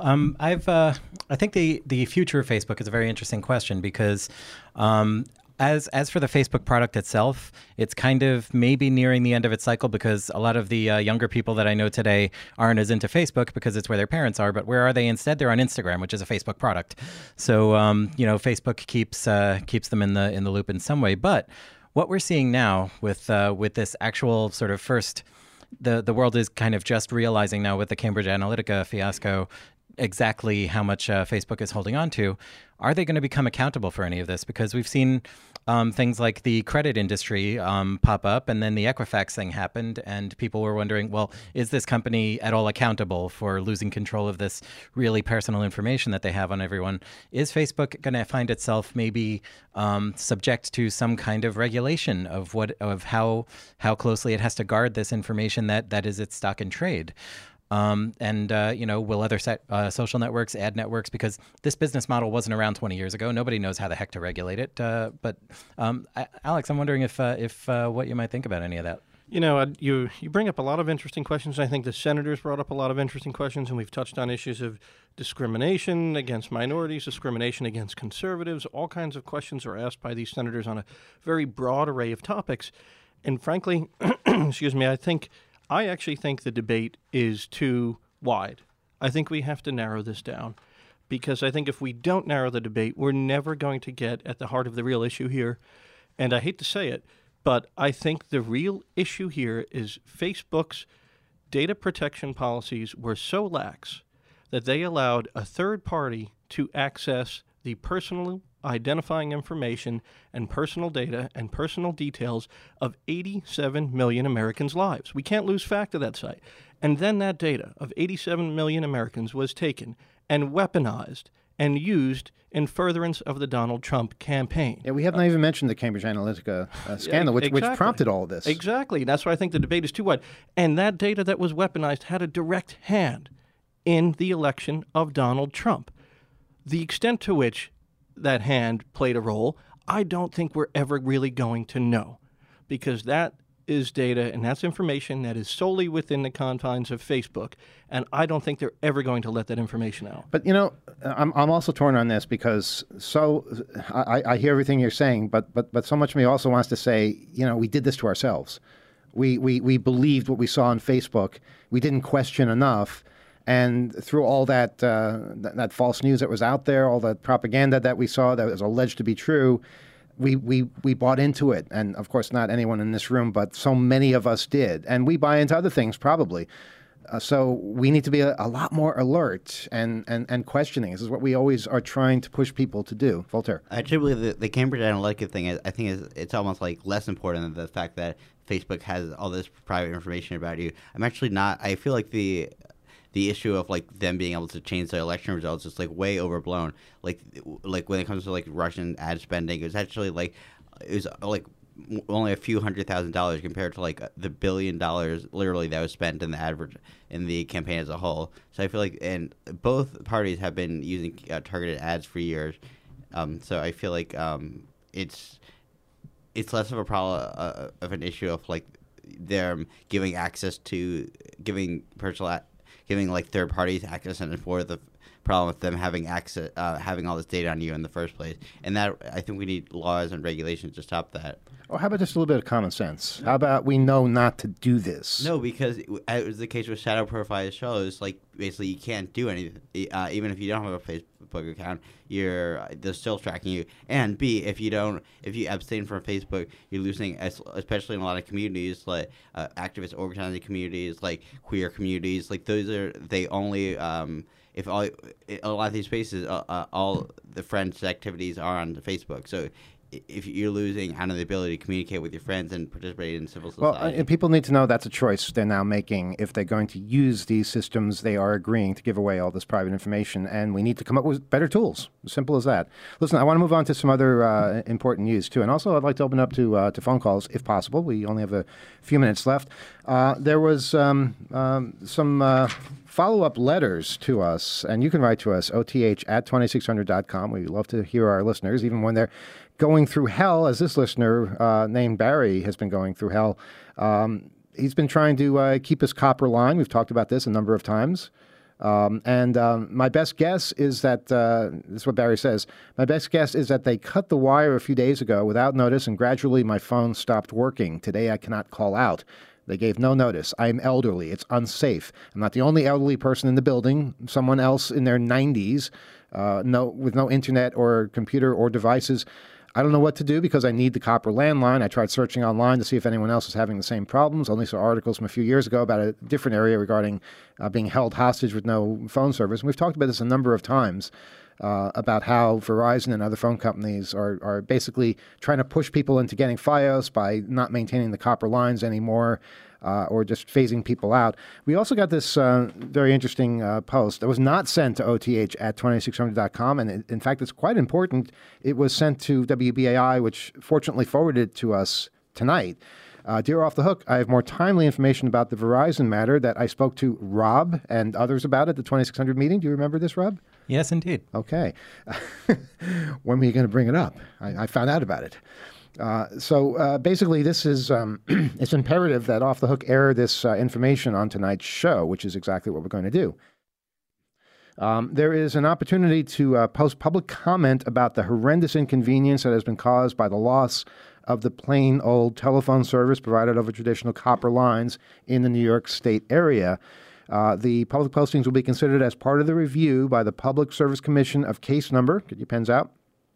Speaker 7: I think the future of Facebook is a very interesting question because as for the Facebook product itself, it's kind of maybe nearing the end of its cycle because a lot of the younger people that I know today aren't as into Facebook because it's where their parents are. But where are they instead? They're on Instagram, which is a Facebook product. So Facebook keeps them in the loop in some way. But what we're seeing now with this actual sort of first. The world is kind of just realizing now with the Cambridge Analytica fiasco exactly how much Facebook is holding on to. Are they going to become accountable for any of this? Because we've seen things like the credit industry pop up, and then the Equifax thing happened, and people were wondering, well, is this company at all accountable for losing control of this really personal information that they have on everyone? Is Facebook going to find itself maybe subject to some kind of regulation of how closely it has to guard this information that is its stock in trade? Will other social networks, ad networks, because this business model wasn't around 20 years ago. Nobody knows how the heck to regulate it. But Alex, I'm wondering if what you might think about any of that.
Speaker 4: You bring up a lot of interesting questions. I think the senators brought up a lot of interesting questions, and we've touched on issues of discrimination against minorities, discrimination against conservatives. All kinds of questions are asked by these senators on a very broad array of topics. And frankly, excuse me, I actually think the debate is too wide. I think we have to narrow this down because I think if we don't narrow the debate, we're never going to get at the heart of the real issue here. And I hate to say it, but I think the real issue here is Facebook's data protection policies were so lax that they allowed a third party to access the personal identifying information and personal data and personal details of 87 million Americans' lives. We can't lose fact of that site. And then that data of 87 million Americans was taken and weaponized and used in furtherance of the Donald Trump campaign.
Speaker 5: Yeah, we have not even mentioned the Cambridge Analytica scandal, which prompted all of this.
Speaker 4: Exactly. That's why I think the debate is too wide. And that data that was weaponized had a direct hand in the election of Donald Trump. The extent to which that hand played a role, I don't think we're ever really going to know, because that is data and that's information that is solely within the confines of Facebook, and I don't think they're ever going to let that information out.
Speaker 5: But I'm also torn on this because I hear everything you're saying, but so much of me also wants to say, we did this to ourselves. We believed what we saw on Facebook. We didn't question enough. And through all that false news that was out there, all that propaganda that we saw that was alleged to be true, we bought into it. And of course, not anyone in this room, but so many of us did. And we buy into other things probably. So we need to be a lot more alert and questioning. This is what we always are trying to push people to do. Voltaire.
Speaker 6: I actually believe the Cambridge Analytica thing, I think it's almost like less important than the fact that Facebook has all this private information about you. I'm actually not. I feel like the issue of like them being able to change the election results is like way overblown. Like when it comes to like Russian ad spending, it was only a few $100,000 compared to like the $1 billion literally that was spent in the campaign as a whole. So I feel like, and both parties have been using targeted ads for years. So I feel like it's less of a problem of an issue of like them giving access to giving like third parties access, and for the problem with them having access, having all this data on you in the first place. And that, I think we need laws and regulations to stop that.
Speaker 5: Or how about just a little bit of common sense? How about we know not to do this?
Speaker 6: No, because it was the case with shadow profile shows. Like basically, you can't do anything, even if you don't have a Facebook account. They're still tracking you. And B, if you abstain from Facebook, you're losing, especially in a lot of communities like activist organizing communities, like queer communities. Like they only. If a lot of these spaces, all the friends' activities are on Facebook. So if you're losing out on the ability to communicate with your friends and participate in civil society.
Speaker 5: Well, people need to know that's a choice they're now making. If they're going to use these systems, they are agreeing to give away all this private information, and we need to come up with better tools. As simple as that. Listen, I want to move on to some other important news, too. And also, I'd like to open up to phone calls, if possible. We only have a few minutes left. There was some follow-up letters to us, and you can write to us, oth@2600.com. We love to hear our listeners, even when they're going through hell, as this listener named Barry has been going through hell. He's been trying to keep his copper line. We've talked about this a number of times. And my best guess is that, this is what Barry says, my best guess is that they cut the wire a few days ago without notice, and gradually my phone stopped working. Today I cannot call out. They gave no notice. I am elderly. It's unsafe. I'm not the only elderly person in the building. Someone else in their 90s, with no internet or computer or devices. I don't know what to do because I need the copper landline. I tried searching online to see if anyone else is having the same problems. Only saw articles from a few years ago about a different area regarding being held hostage with no phone service. And we've talked about this a number of times about how Verizon and other phone companies are basically trying to push people into getting FiOS by not maintaining the copper lines anymore. Or just phasing people out. We also got this very interesting post that was not sent to oth@2600.com, and in fact, it's quite important. It was sent to WBAI, which fortunately forwarded it to us tonight. Dear Off the Hook, I have more timely information about the Verizon matter that I spoke to Rob and others about at the 2600 meeting. Do you remember this, Rob?
Speaker 7: Yes, indeed.
Speaker 5: Okay. When were you going to bring it up? I found out about it. So basically, this is it's imperative that Off the Hook air this information on tonight's show, which is exactly what we're going to do. There is an opportunity to post public comment about the horrendous inconvenience that has been caused by the loss of the plain old telephone service provided over traditional copper lines in the New York State area. The public postings will be considered as part of the review by the Public Service Commission of case number, get your pens out,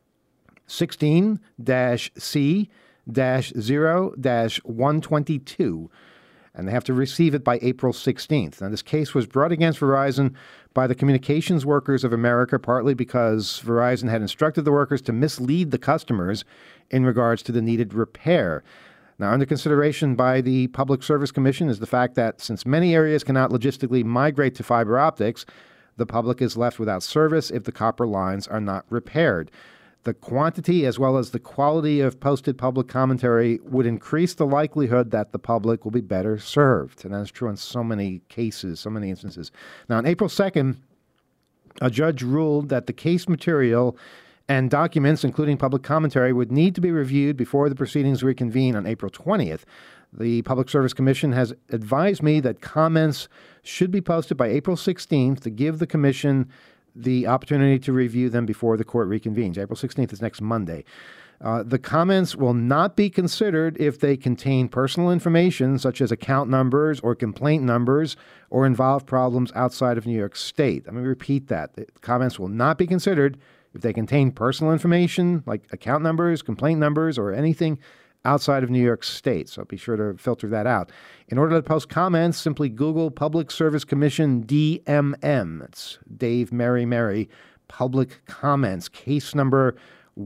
Speaker 5: 16-C-0-122, and they have to receive it by April 16th. Now, this case was brought against Verizon by the Communications Workers of America, partly because Verizon had instructed the workers to mislead the customers in regards to the needed repair. Now, under consideration by the Public Service Commission is the fact that since many areas cannot logistically migrate to fiber optics, the public is left without service if the copper lines are not repaired. The quantity as well as the quality of posted public commentary would increase the likelihood that the public will be better served. And that's true in so many cases, so many instances. Now, on April 2nd, a judge ruled that the case material and documents, including public commentary, would need to be reviewed before the proceedings reconvene on April 20th. The Public Service Commission has advised me that comments should be posted by April 16th to give the Commission the opportunity to review them before the court reconvenes. April 16th is next Monday. The comments will not be considered if they contain personal information such as account numbers or complaint numbers or involve problems outside of New York State. Let me repeat that. The comments will not be considered if they contain personal information like account numbers, complaint numbers, or anything outside of New York State. So be sure to filter that out. In order to post comments, simply Google Public Service Commission DMM. It's Dave Mary Mary Public Comments, case number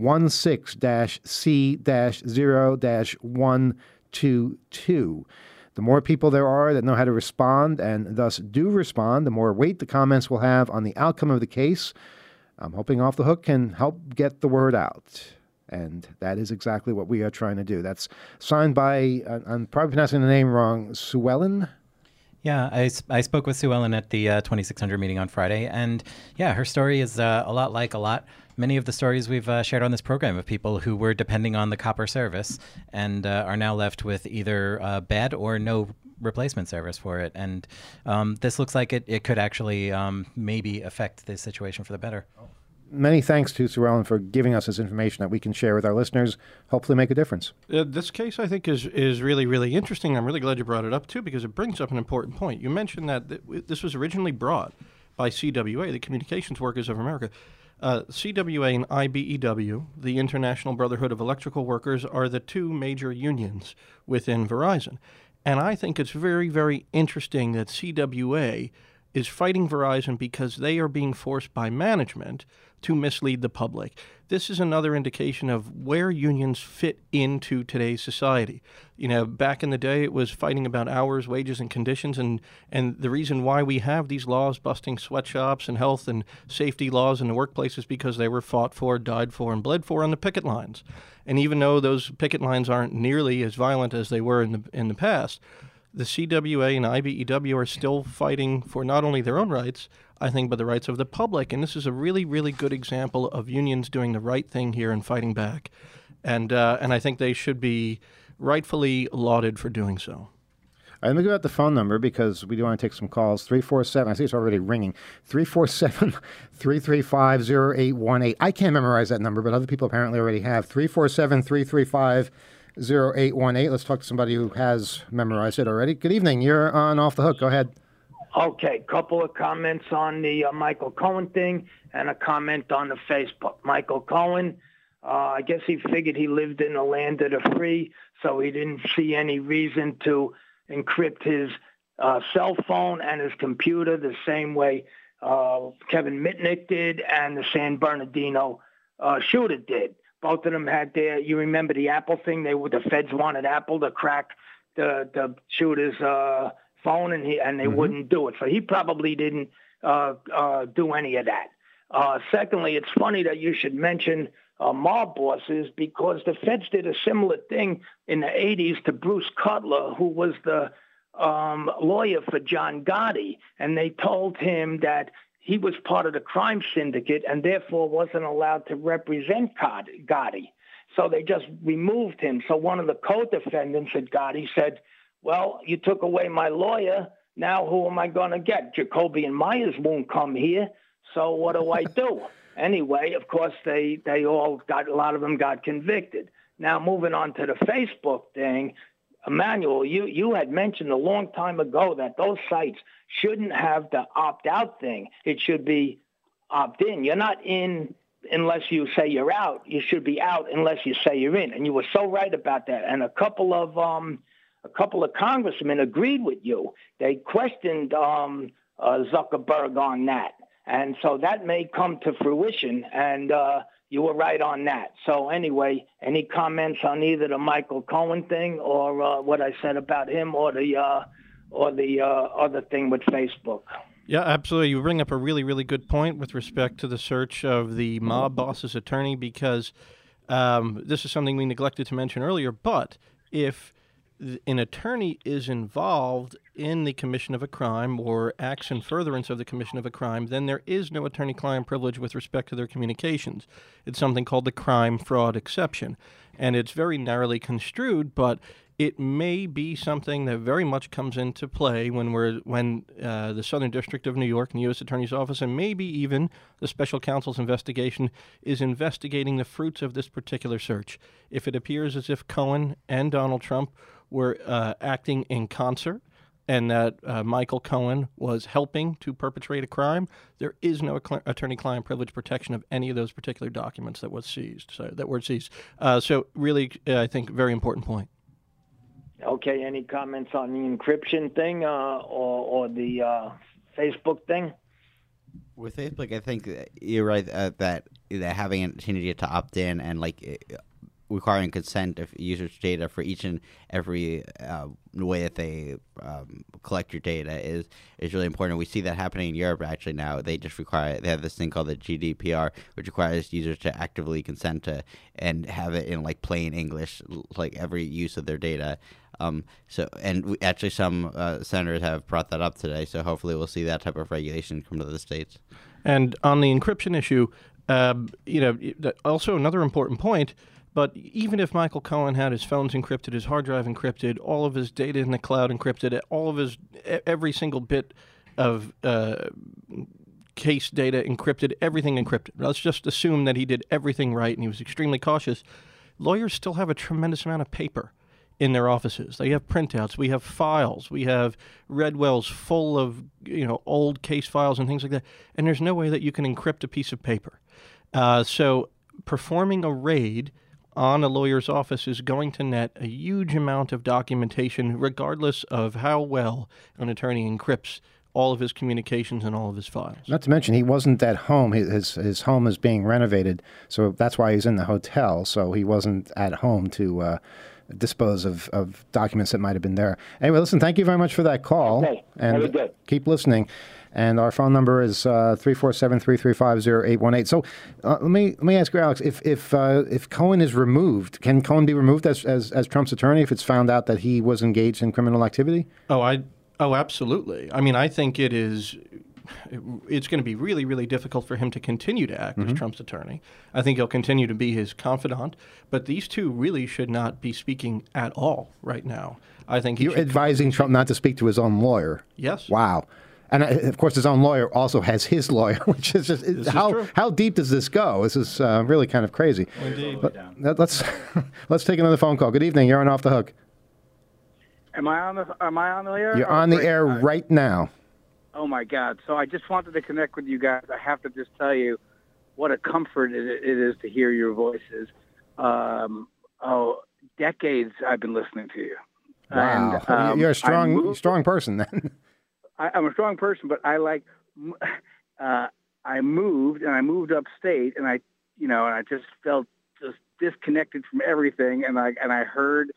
Speaker 5: 16-C-0-122. The more people there are that know how to respond and thus do respond, the more weight the comments will have on the outcome of the case. I'm hoping Off the Hook can help get the word out. And that is exactly what we are trying to do. That's signed by, I'm probably pronouncing the name wrong, Sue Ellen?
Speaker 7: Yeah, I spoke with Sue Ellen at the 2600 meeting on Friday. And yeah, her story is a lot like many of the stories we've shared on this program of people who were depending on the copper service and are now left with either bad or no replacement service for it. And this looks like it could actually maybe affect the situation for the better.
Speaker 5: Many thanks to Sue Ellen for giving us this information that we can share with our listeners, hopefully make a difference.
Speaker 4: This case, I think, is really, really interesting. I'm really glad you brought it up, too, because it brings up an important point. You mentioned that this was originally brought by CWA, the Communications Workers of America. CWA and IBEW, the International Brotherhood of Electrical Workers, are the two major unions within Verizon. And I think it's very, very interesting that CWA is fighting Verizon because they are being forced by management to mislead the public. This is another indication of where unions fit into today's society. You know, back in the day, it was fighting about hours, wages, and conditions, and the reason why we have these laws busting sweatshops and health and safety laws in the workplace is because they were fought for, died for, and bled for on the picket lines. And even though those picket lines aren't nearly as violent as they were in the past, the CWA and IBEW are still fighting for not only their own rights, I think, but the rights of the public. And this is a really, really good example of unions doing the right thing here and fighting back. And I think they should be rightfully lauded for doing so.
Speaker 5: All right, let me go out the phone number because we do want to take some calls. 347, I see it's already ringing. 347-335-0818. I can't memorize that number, but other people apparently already have. 347-335-0818. Let's talk to somebody who has memorized it already. Good evening. You're on Off the Hook. Go ahead.
Speaker 8: Okay, couple of comments on the Michael Cohen thing and a comment on the Facebook. Michael Cohen, I guess he figured he lived in the land of the free, so he didn't see any reason to encrypt his cell phone and his computer the same way Kevin Mitnick did and the San Bernardino shooter did. Both of them had their, you remember the Apple thing? The feds wanted Apple to crack the shooter's phone, and they wouldn't do it. So he probably didn't do any of that. Secondly, it's funny that you should mention mob bosses because the feds did a similar thing in the 80s to Bruce Cutler, who was the lawyer for John Gotti, and they told him that he was part of the crime syndicate and therefore wasn't allowed to represent Gotti. So they just removed him. So one of the co-defendants at Gotti said, well, you took away my lawyer. Now who am I going to get? Jacoby and Myers won't come here. So what do I do? Anyway, of course, they all got, a lot of them got convicted. Now moving on to the Facebook thing, Emmanuel, you had mentioned a long time ago that those sites shouldn't have the opt-out thing. It should be opt-in. You're not in unless you say you're out. You should be out unless you say you're in. And you were so right about that. And a couple of congressmen agreed with you. They questioned Zuckerberg on that. And so that may come to fruition. And you were right on that. So anyway, any comments on either the Michael Cohen thing or what I said about him or the other thing with Facebook?
Speaker 4: Yeah, absolutely. You bring up a really, really good point with respect to the search of the mob boss's attorney because this is something we neglected to mention earlier. But if an attorney is involved in the commission of a crime or acts in furtherance of the commission of a crime, then there is no attorney-client privilege with respect to their communications. It's something called the crime-fraud exception, and it's very narrowly construed, but it may be something that very much comes into play when the Southern District of New York and the U.S. Attorney's Office, and maybe even the Special Counsel's investigation, is investigating the fruits of this particular search. If it appears as if Cohen and Donald Trump were acting in concert, and that Michael Cohen was helping to perpetrate a crime, there is no attorney-client privilege protection of any of those particular documents that were seized. So really, I think, very important point.
Speaker 8: Okay, any comments on the encryption thing or the Facebook thing?
Speaker 6: With Facebook, I think you're right that having an opportunity to opt in and requiring consent of users' data for each and every way that they collect your data is really important. We see that happening in Europe actually now. They have this thing called the GDPR, which requires users to actively consent to and have it in plain English, every use of their data. Some senators have brought that up today. So hopefully we'll see that type of regulation come to the states.
Speaker 4: And on the encryption issue, also another important point. But even if Michael Cohen had his phones encrypted, his hard drive encrypted, all of his data in the cloud encrypted, every single bit of case data encrypted, everything encrypted. Let's just assume that he did everything right and he was extremely cautious. Lawyers still have a tremendous amount of paper in their offices. They have printouts. We have files. We have Redwells full of old case files and things like that. And there's no way that you can encrypt a piece of paper. So performing a raid on a lawyer's office is going to net a huge amount of documentation, regardless of how well an attorney encrypts all of his communications and all of his files.
Speaker 5: Not to mention, he wasn't at home. His home is being renovated, so that's why he's in the hotel. So he wasn't at home to dispose of documents that might have been there. Anyway, listen, thank you very much for that call.
Speaker 8: Okay,
Speaker 5: and
Speaker 8: very good.
Speaker 5: Keep listening. And our phone number is 347-335-0818. So let me ask you, Alex, if Cohen is removed, can Cohen be removed as Trump's attorney if it's found out that he was engaged in criminal activity?
Speaker 4: Oh, absolutely. I mean, I think it's going to be really, really difficult for him to continue to act as Trump's attorney. I think he'll continue to be his confidant, but these two really should not be speaking at all right now. I think
Speaker 5: you're advising Trump not to speak to his own lawyer.
Speaker 4: Yes.
Speaker 5: Wow. And of course, his own lawyer also has his lawyer, which is just how deep does this go? This is really kind of crazy.
Speaker 4: Indeed.
Speaker 5: Let's take another phone call. Good evening. You're on Off the Hook.
Speaker 9: Am I on the air?
Speaker 5: You're on the air right now.
Speaker 9: Oh my God! So I just wanted to connect with you guys. I have to just tell you what a comfort it is to hear your voices. Decades I've been listening to you.
Speaker 5: Wow, and, you're a strong person then.
Speaker 9: I'm a strong person, but I moved upstate, and I just felt just disconnected from everything, and I heard,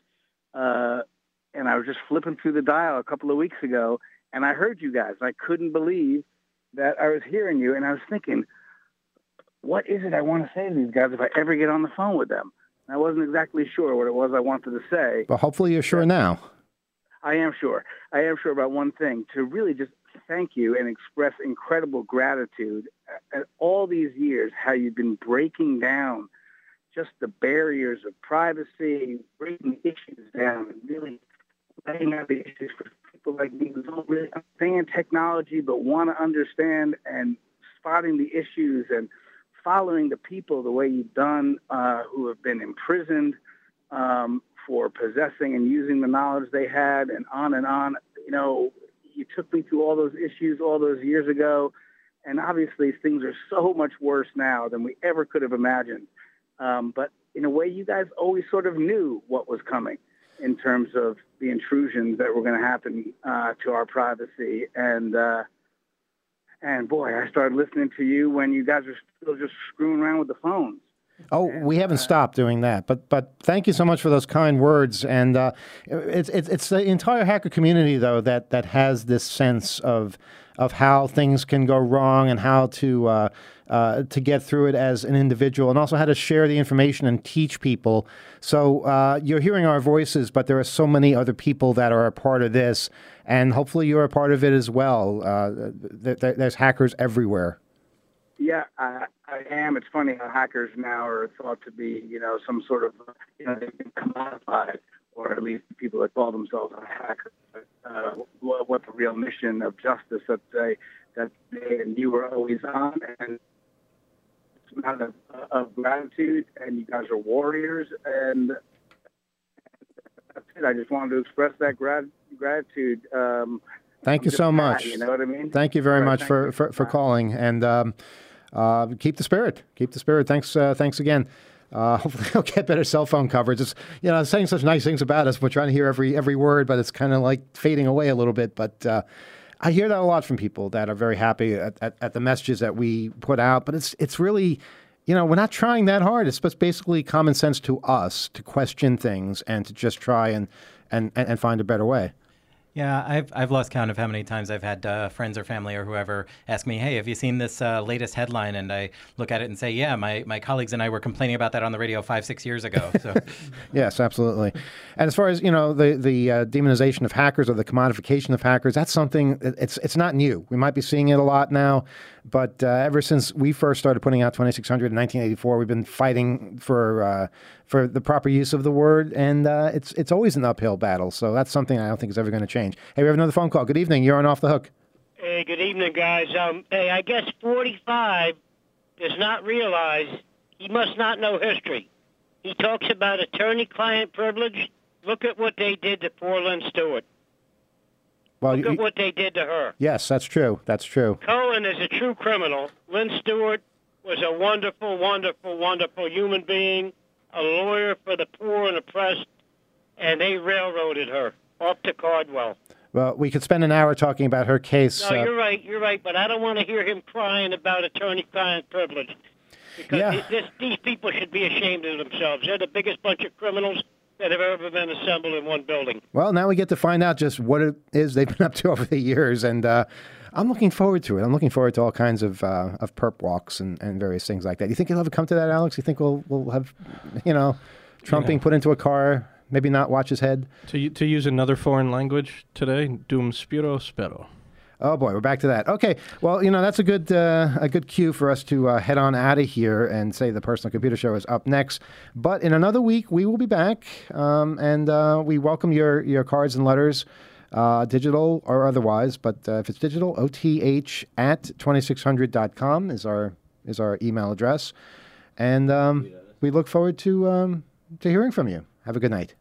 Speaker 9: and I was just flipping through the dial a couple of weeks ago, and I heard you guys. I couldn't believe that I was hearing you, and I was thinking, what is it I want to say to these guys if I ever get on the phone with them? And I wasn't exactly sure what it was I wanted to say.
Speaker 5: But hopefully you're sure now.
Speaker 9: I am sure. I am sure about one thing, to really just thank you and express incredible gratitude at all these years, how you've been breaking down just the barriers of privacy, breaking issues down, and really laying out the issues for people like me who don't really understand technology but want to understand, and spotting the issues and following the people the way you've done who have been imprisoned for possessing and using the knowledge they had, and on and on. You took me through all those issues all those years ago, and obviously things are so much worse now than we ever could have imagined. But in a way, you guys always sort of knew what was coming in terms of the intrusions that were going to happen to our privacy. And boy, I started listening to you when you guys were still just screwing around with the phones.
Speaker 5: Oh, we haven't stopped doing that, but thank you so much for those kind words. And it's the entire hacker community, though, that has this sense of how things can go wrong and how to get through it as an individual, and also how to share the information and teach people. So you're hearing our voices, but there are so many other people that are a part of this, and hopefully you're a part of it as well. There's hackers everywhere.
Speaker 9: Yeah, I am. It's funny how hackers now are thought to be, some sort of, they've been commodified, or at least people that call themselves a hacker. What the real mission of justice that they and you were always on, and it's a matter of gratitude, and you guys are warriors, and that's it. I just wanted to express that gratitude.
Speaker 5: Thank you
Speaker 9: just
Speaker 5: so
Speaker 9: high,
Speaker 5: much.
Speaker 9: You know what I mean?
Speaker 5: Thank you very
Speaker 9: All right,
Speaker 5: much
Speaker 9: thank
Speaker 5: for calling, and keep the spirit. Keep the spirit. Thanks again. Hopefully he'll get better cell phone coverage. It's, saying such nice things about us. We're trying to hear every word, but it's kind of like fading away a little bit. But I hear that a lot from people that are very happy at the messages that we put out. But it's really, we're not trying that hard. It's just basically common sense to us to question things and to just try and find a better way.
Speaker 7: Yeah, I've lost count of how many times I've had friends or family or whoever ask me, hey, have you seen this latest headline? And I look at it and say, yeah, my colleagues and I were complaining about that on the radio 5-6 years ago. So.
Speaker 5: Yes, absolutely. And as far as, the demonization of hackers or the commodification of hackers, that's something, it's not new. We might be seeing it a lot now, but ever since we first started putting out 2600 in 1984, we've been fighting for the proper use of the word, and it's always an uphill battle. So that's something I don't think is ever going to change. Hey, we have another phone call. Good evening. You're on Off the Hook.
Speaker 10: Hey, good evening, guys. Hey, I guess 45 does not realize he must not know history. He talks about attorney-client privilege. Look at what they did to poor Lynn Stewart.
Speaker 5: Well,
Speaker 10: Look at what they did to her.
Speaker 5: Yes, that's true. That's true.
Speaker 10: Cohen is a true criminal. Lynn Stewart was a wonderful, wonderful, wonderful human being, a lawyer for the poor and oppressed, and they railroaded her off to Cardwell.
Speaker 5: Well, we could spend an hour talking about her case.
Speaker 10: No, you're right, but I don't want to hear him crying about attorney-client privilege. Because these people should be ashamed of themselves. They're the biggest bunch of criminals that have ever been assembled in one building.
Speaker 5: Well, now we get to find out just what it is they've been up to over the years, and I'm looking forward to it. I'm looking forward to all kinds of perp walks and various things like that. You think it'll ever come to that, Alex? You think we'll have, Trump being put into a car, maybe not watch his head?
Speaker 4: To use another foreign language today, dum spiro spero.
Speaker 5: Oh boy, we're back to that. Okay, well, that's a good cue for us to head on out of here and say the Personal Computer Show is up next. But in another week, we will be back, and we welcome your cards and letters, digital or otherwise. But if it's digital, oth@2600.com is our email address, and we look forward to hearing from you. Have a good night.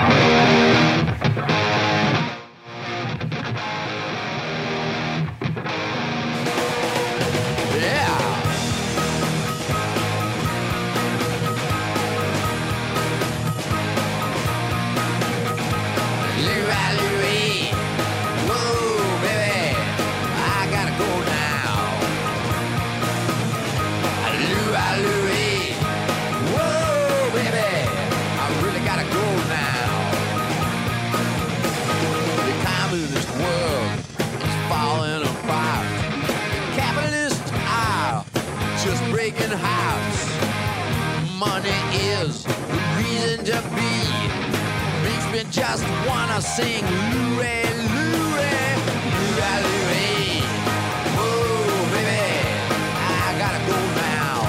Speaker 11: Just wanna sing Louie, Louie, Louie, Louie. Whoa, baby, I gotta go now.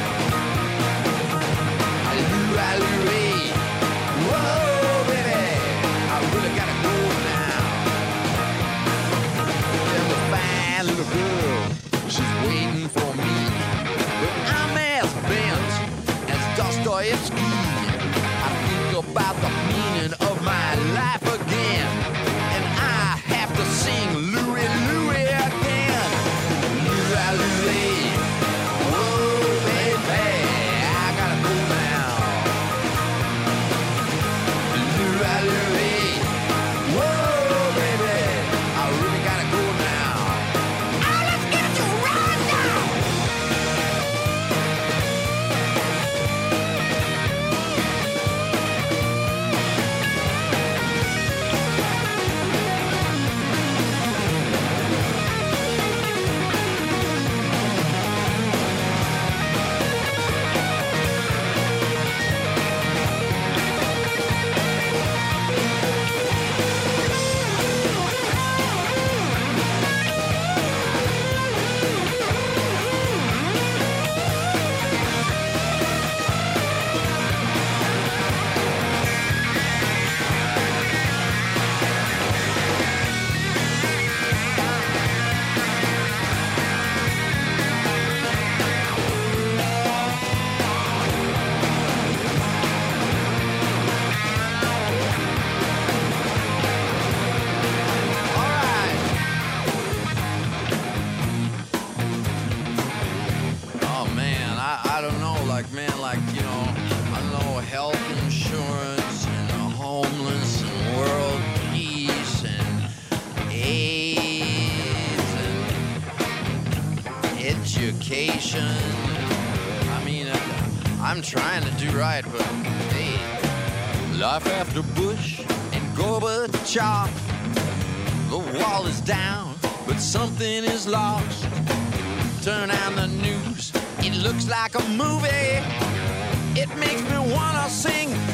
Speaker 11: Louie, Louie. Whoa, baby, I really gotta go now. There's a fine little girl, she's waiting for me. But I'm as bent as Dostoevsky. I think about the meaning of my life again, and I health insurance and the homeless and world peace and AIDS and education. I mean, I'm trying to do right, but hey, life after Bush and Gorbachev. The wall is down, but something is lost. Turn on the news, it looks like a movie. It makes me wanna sing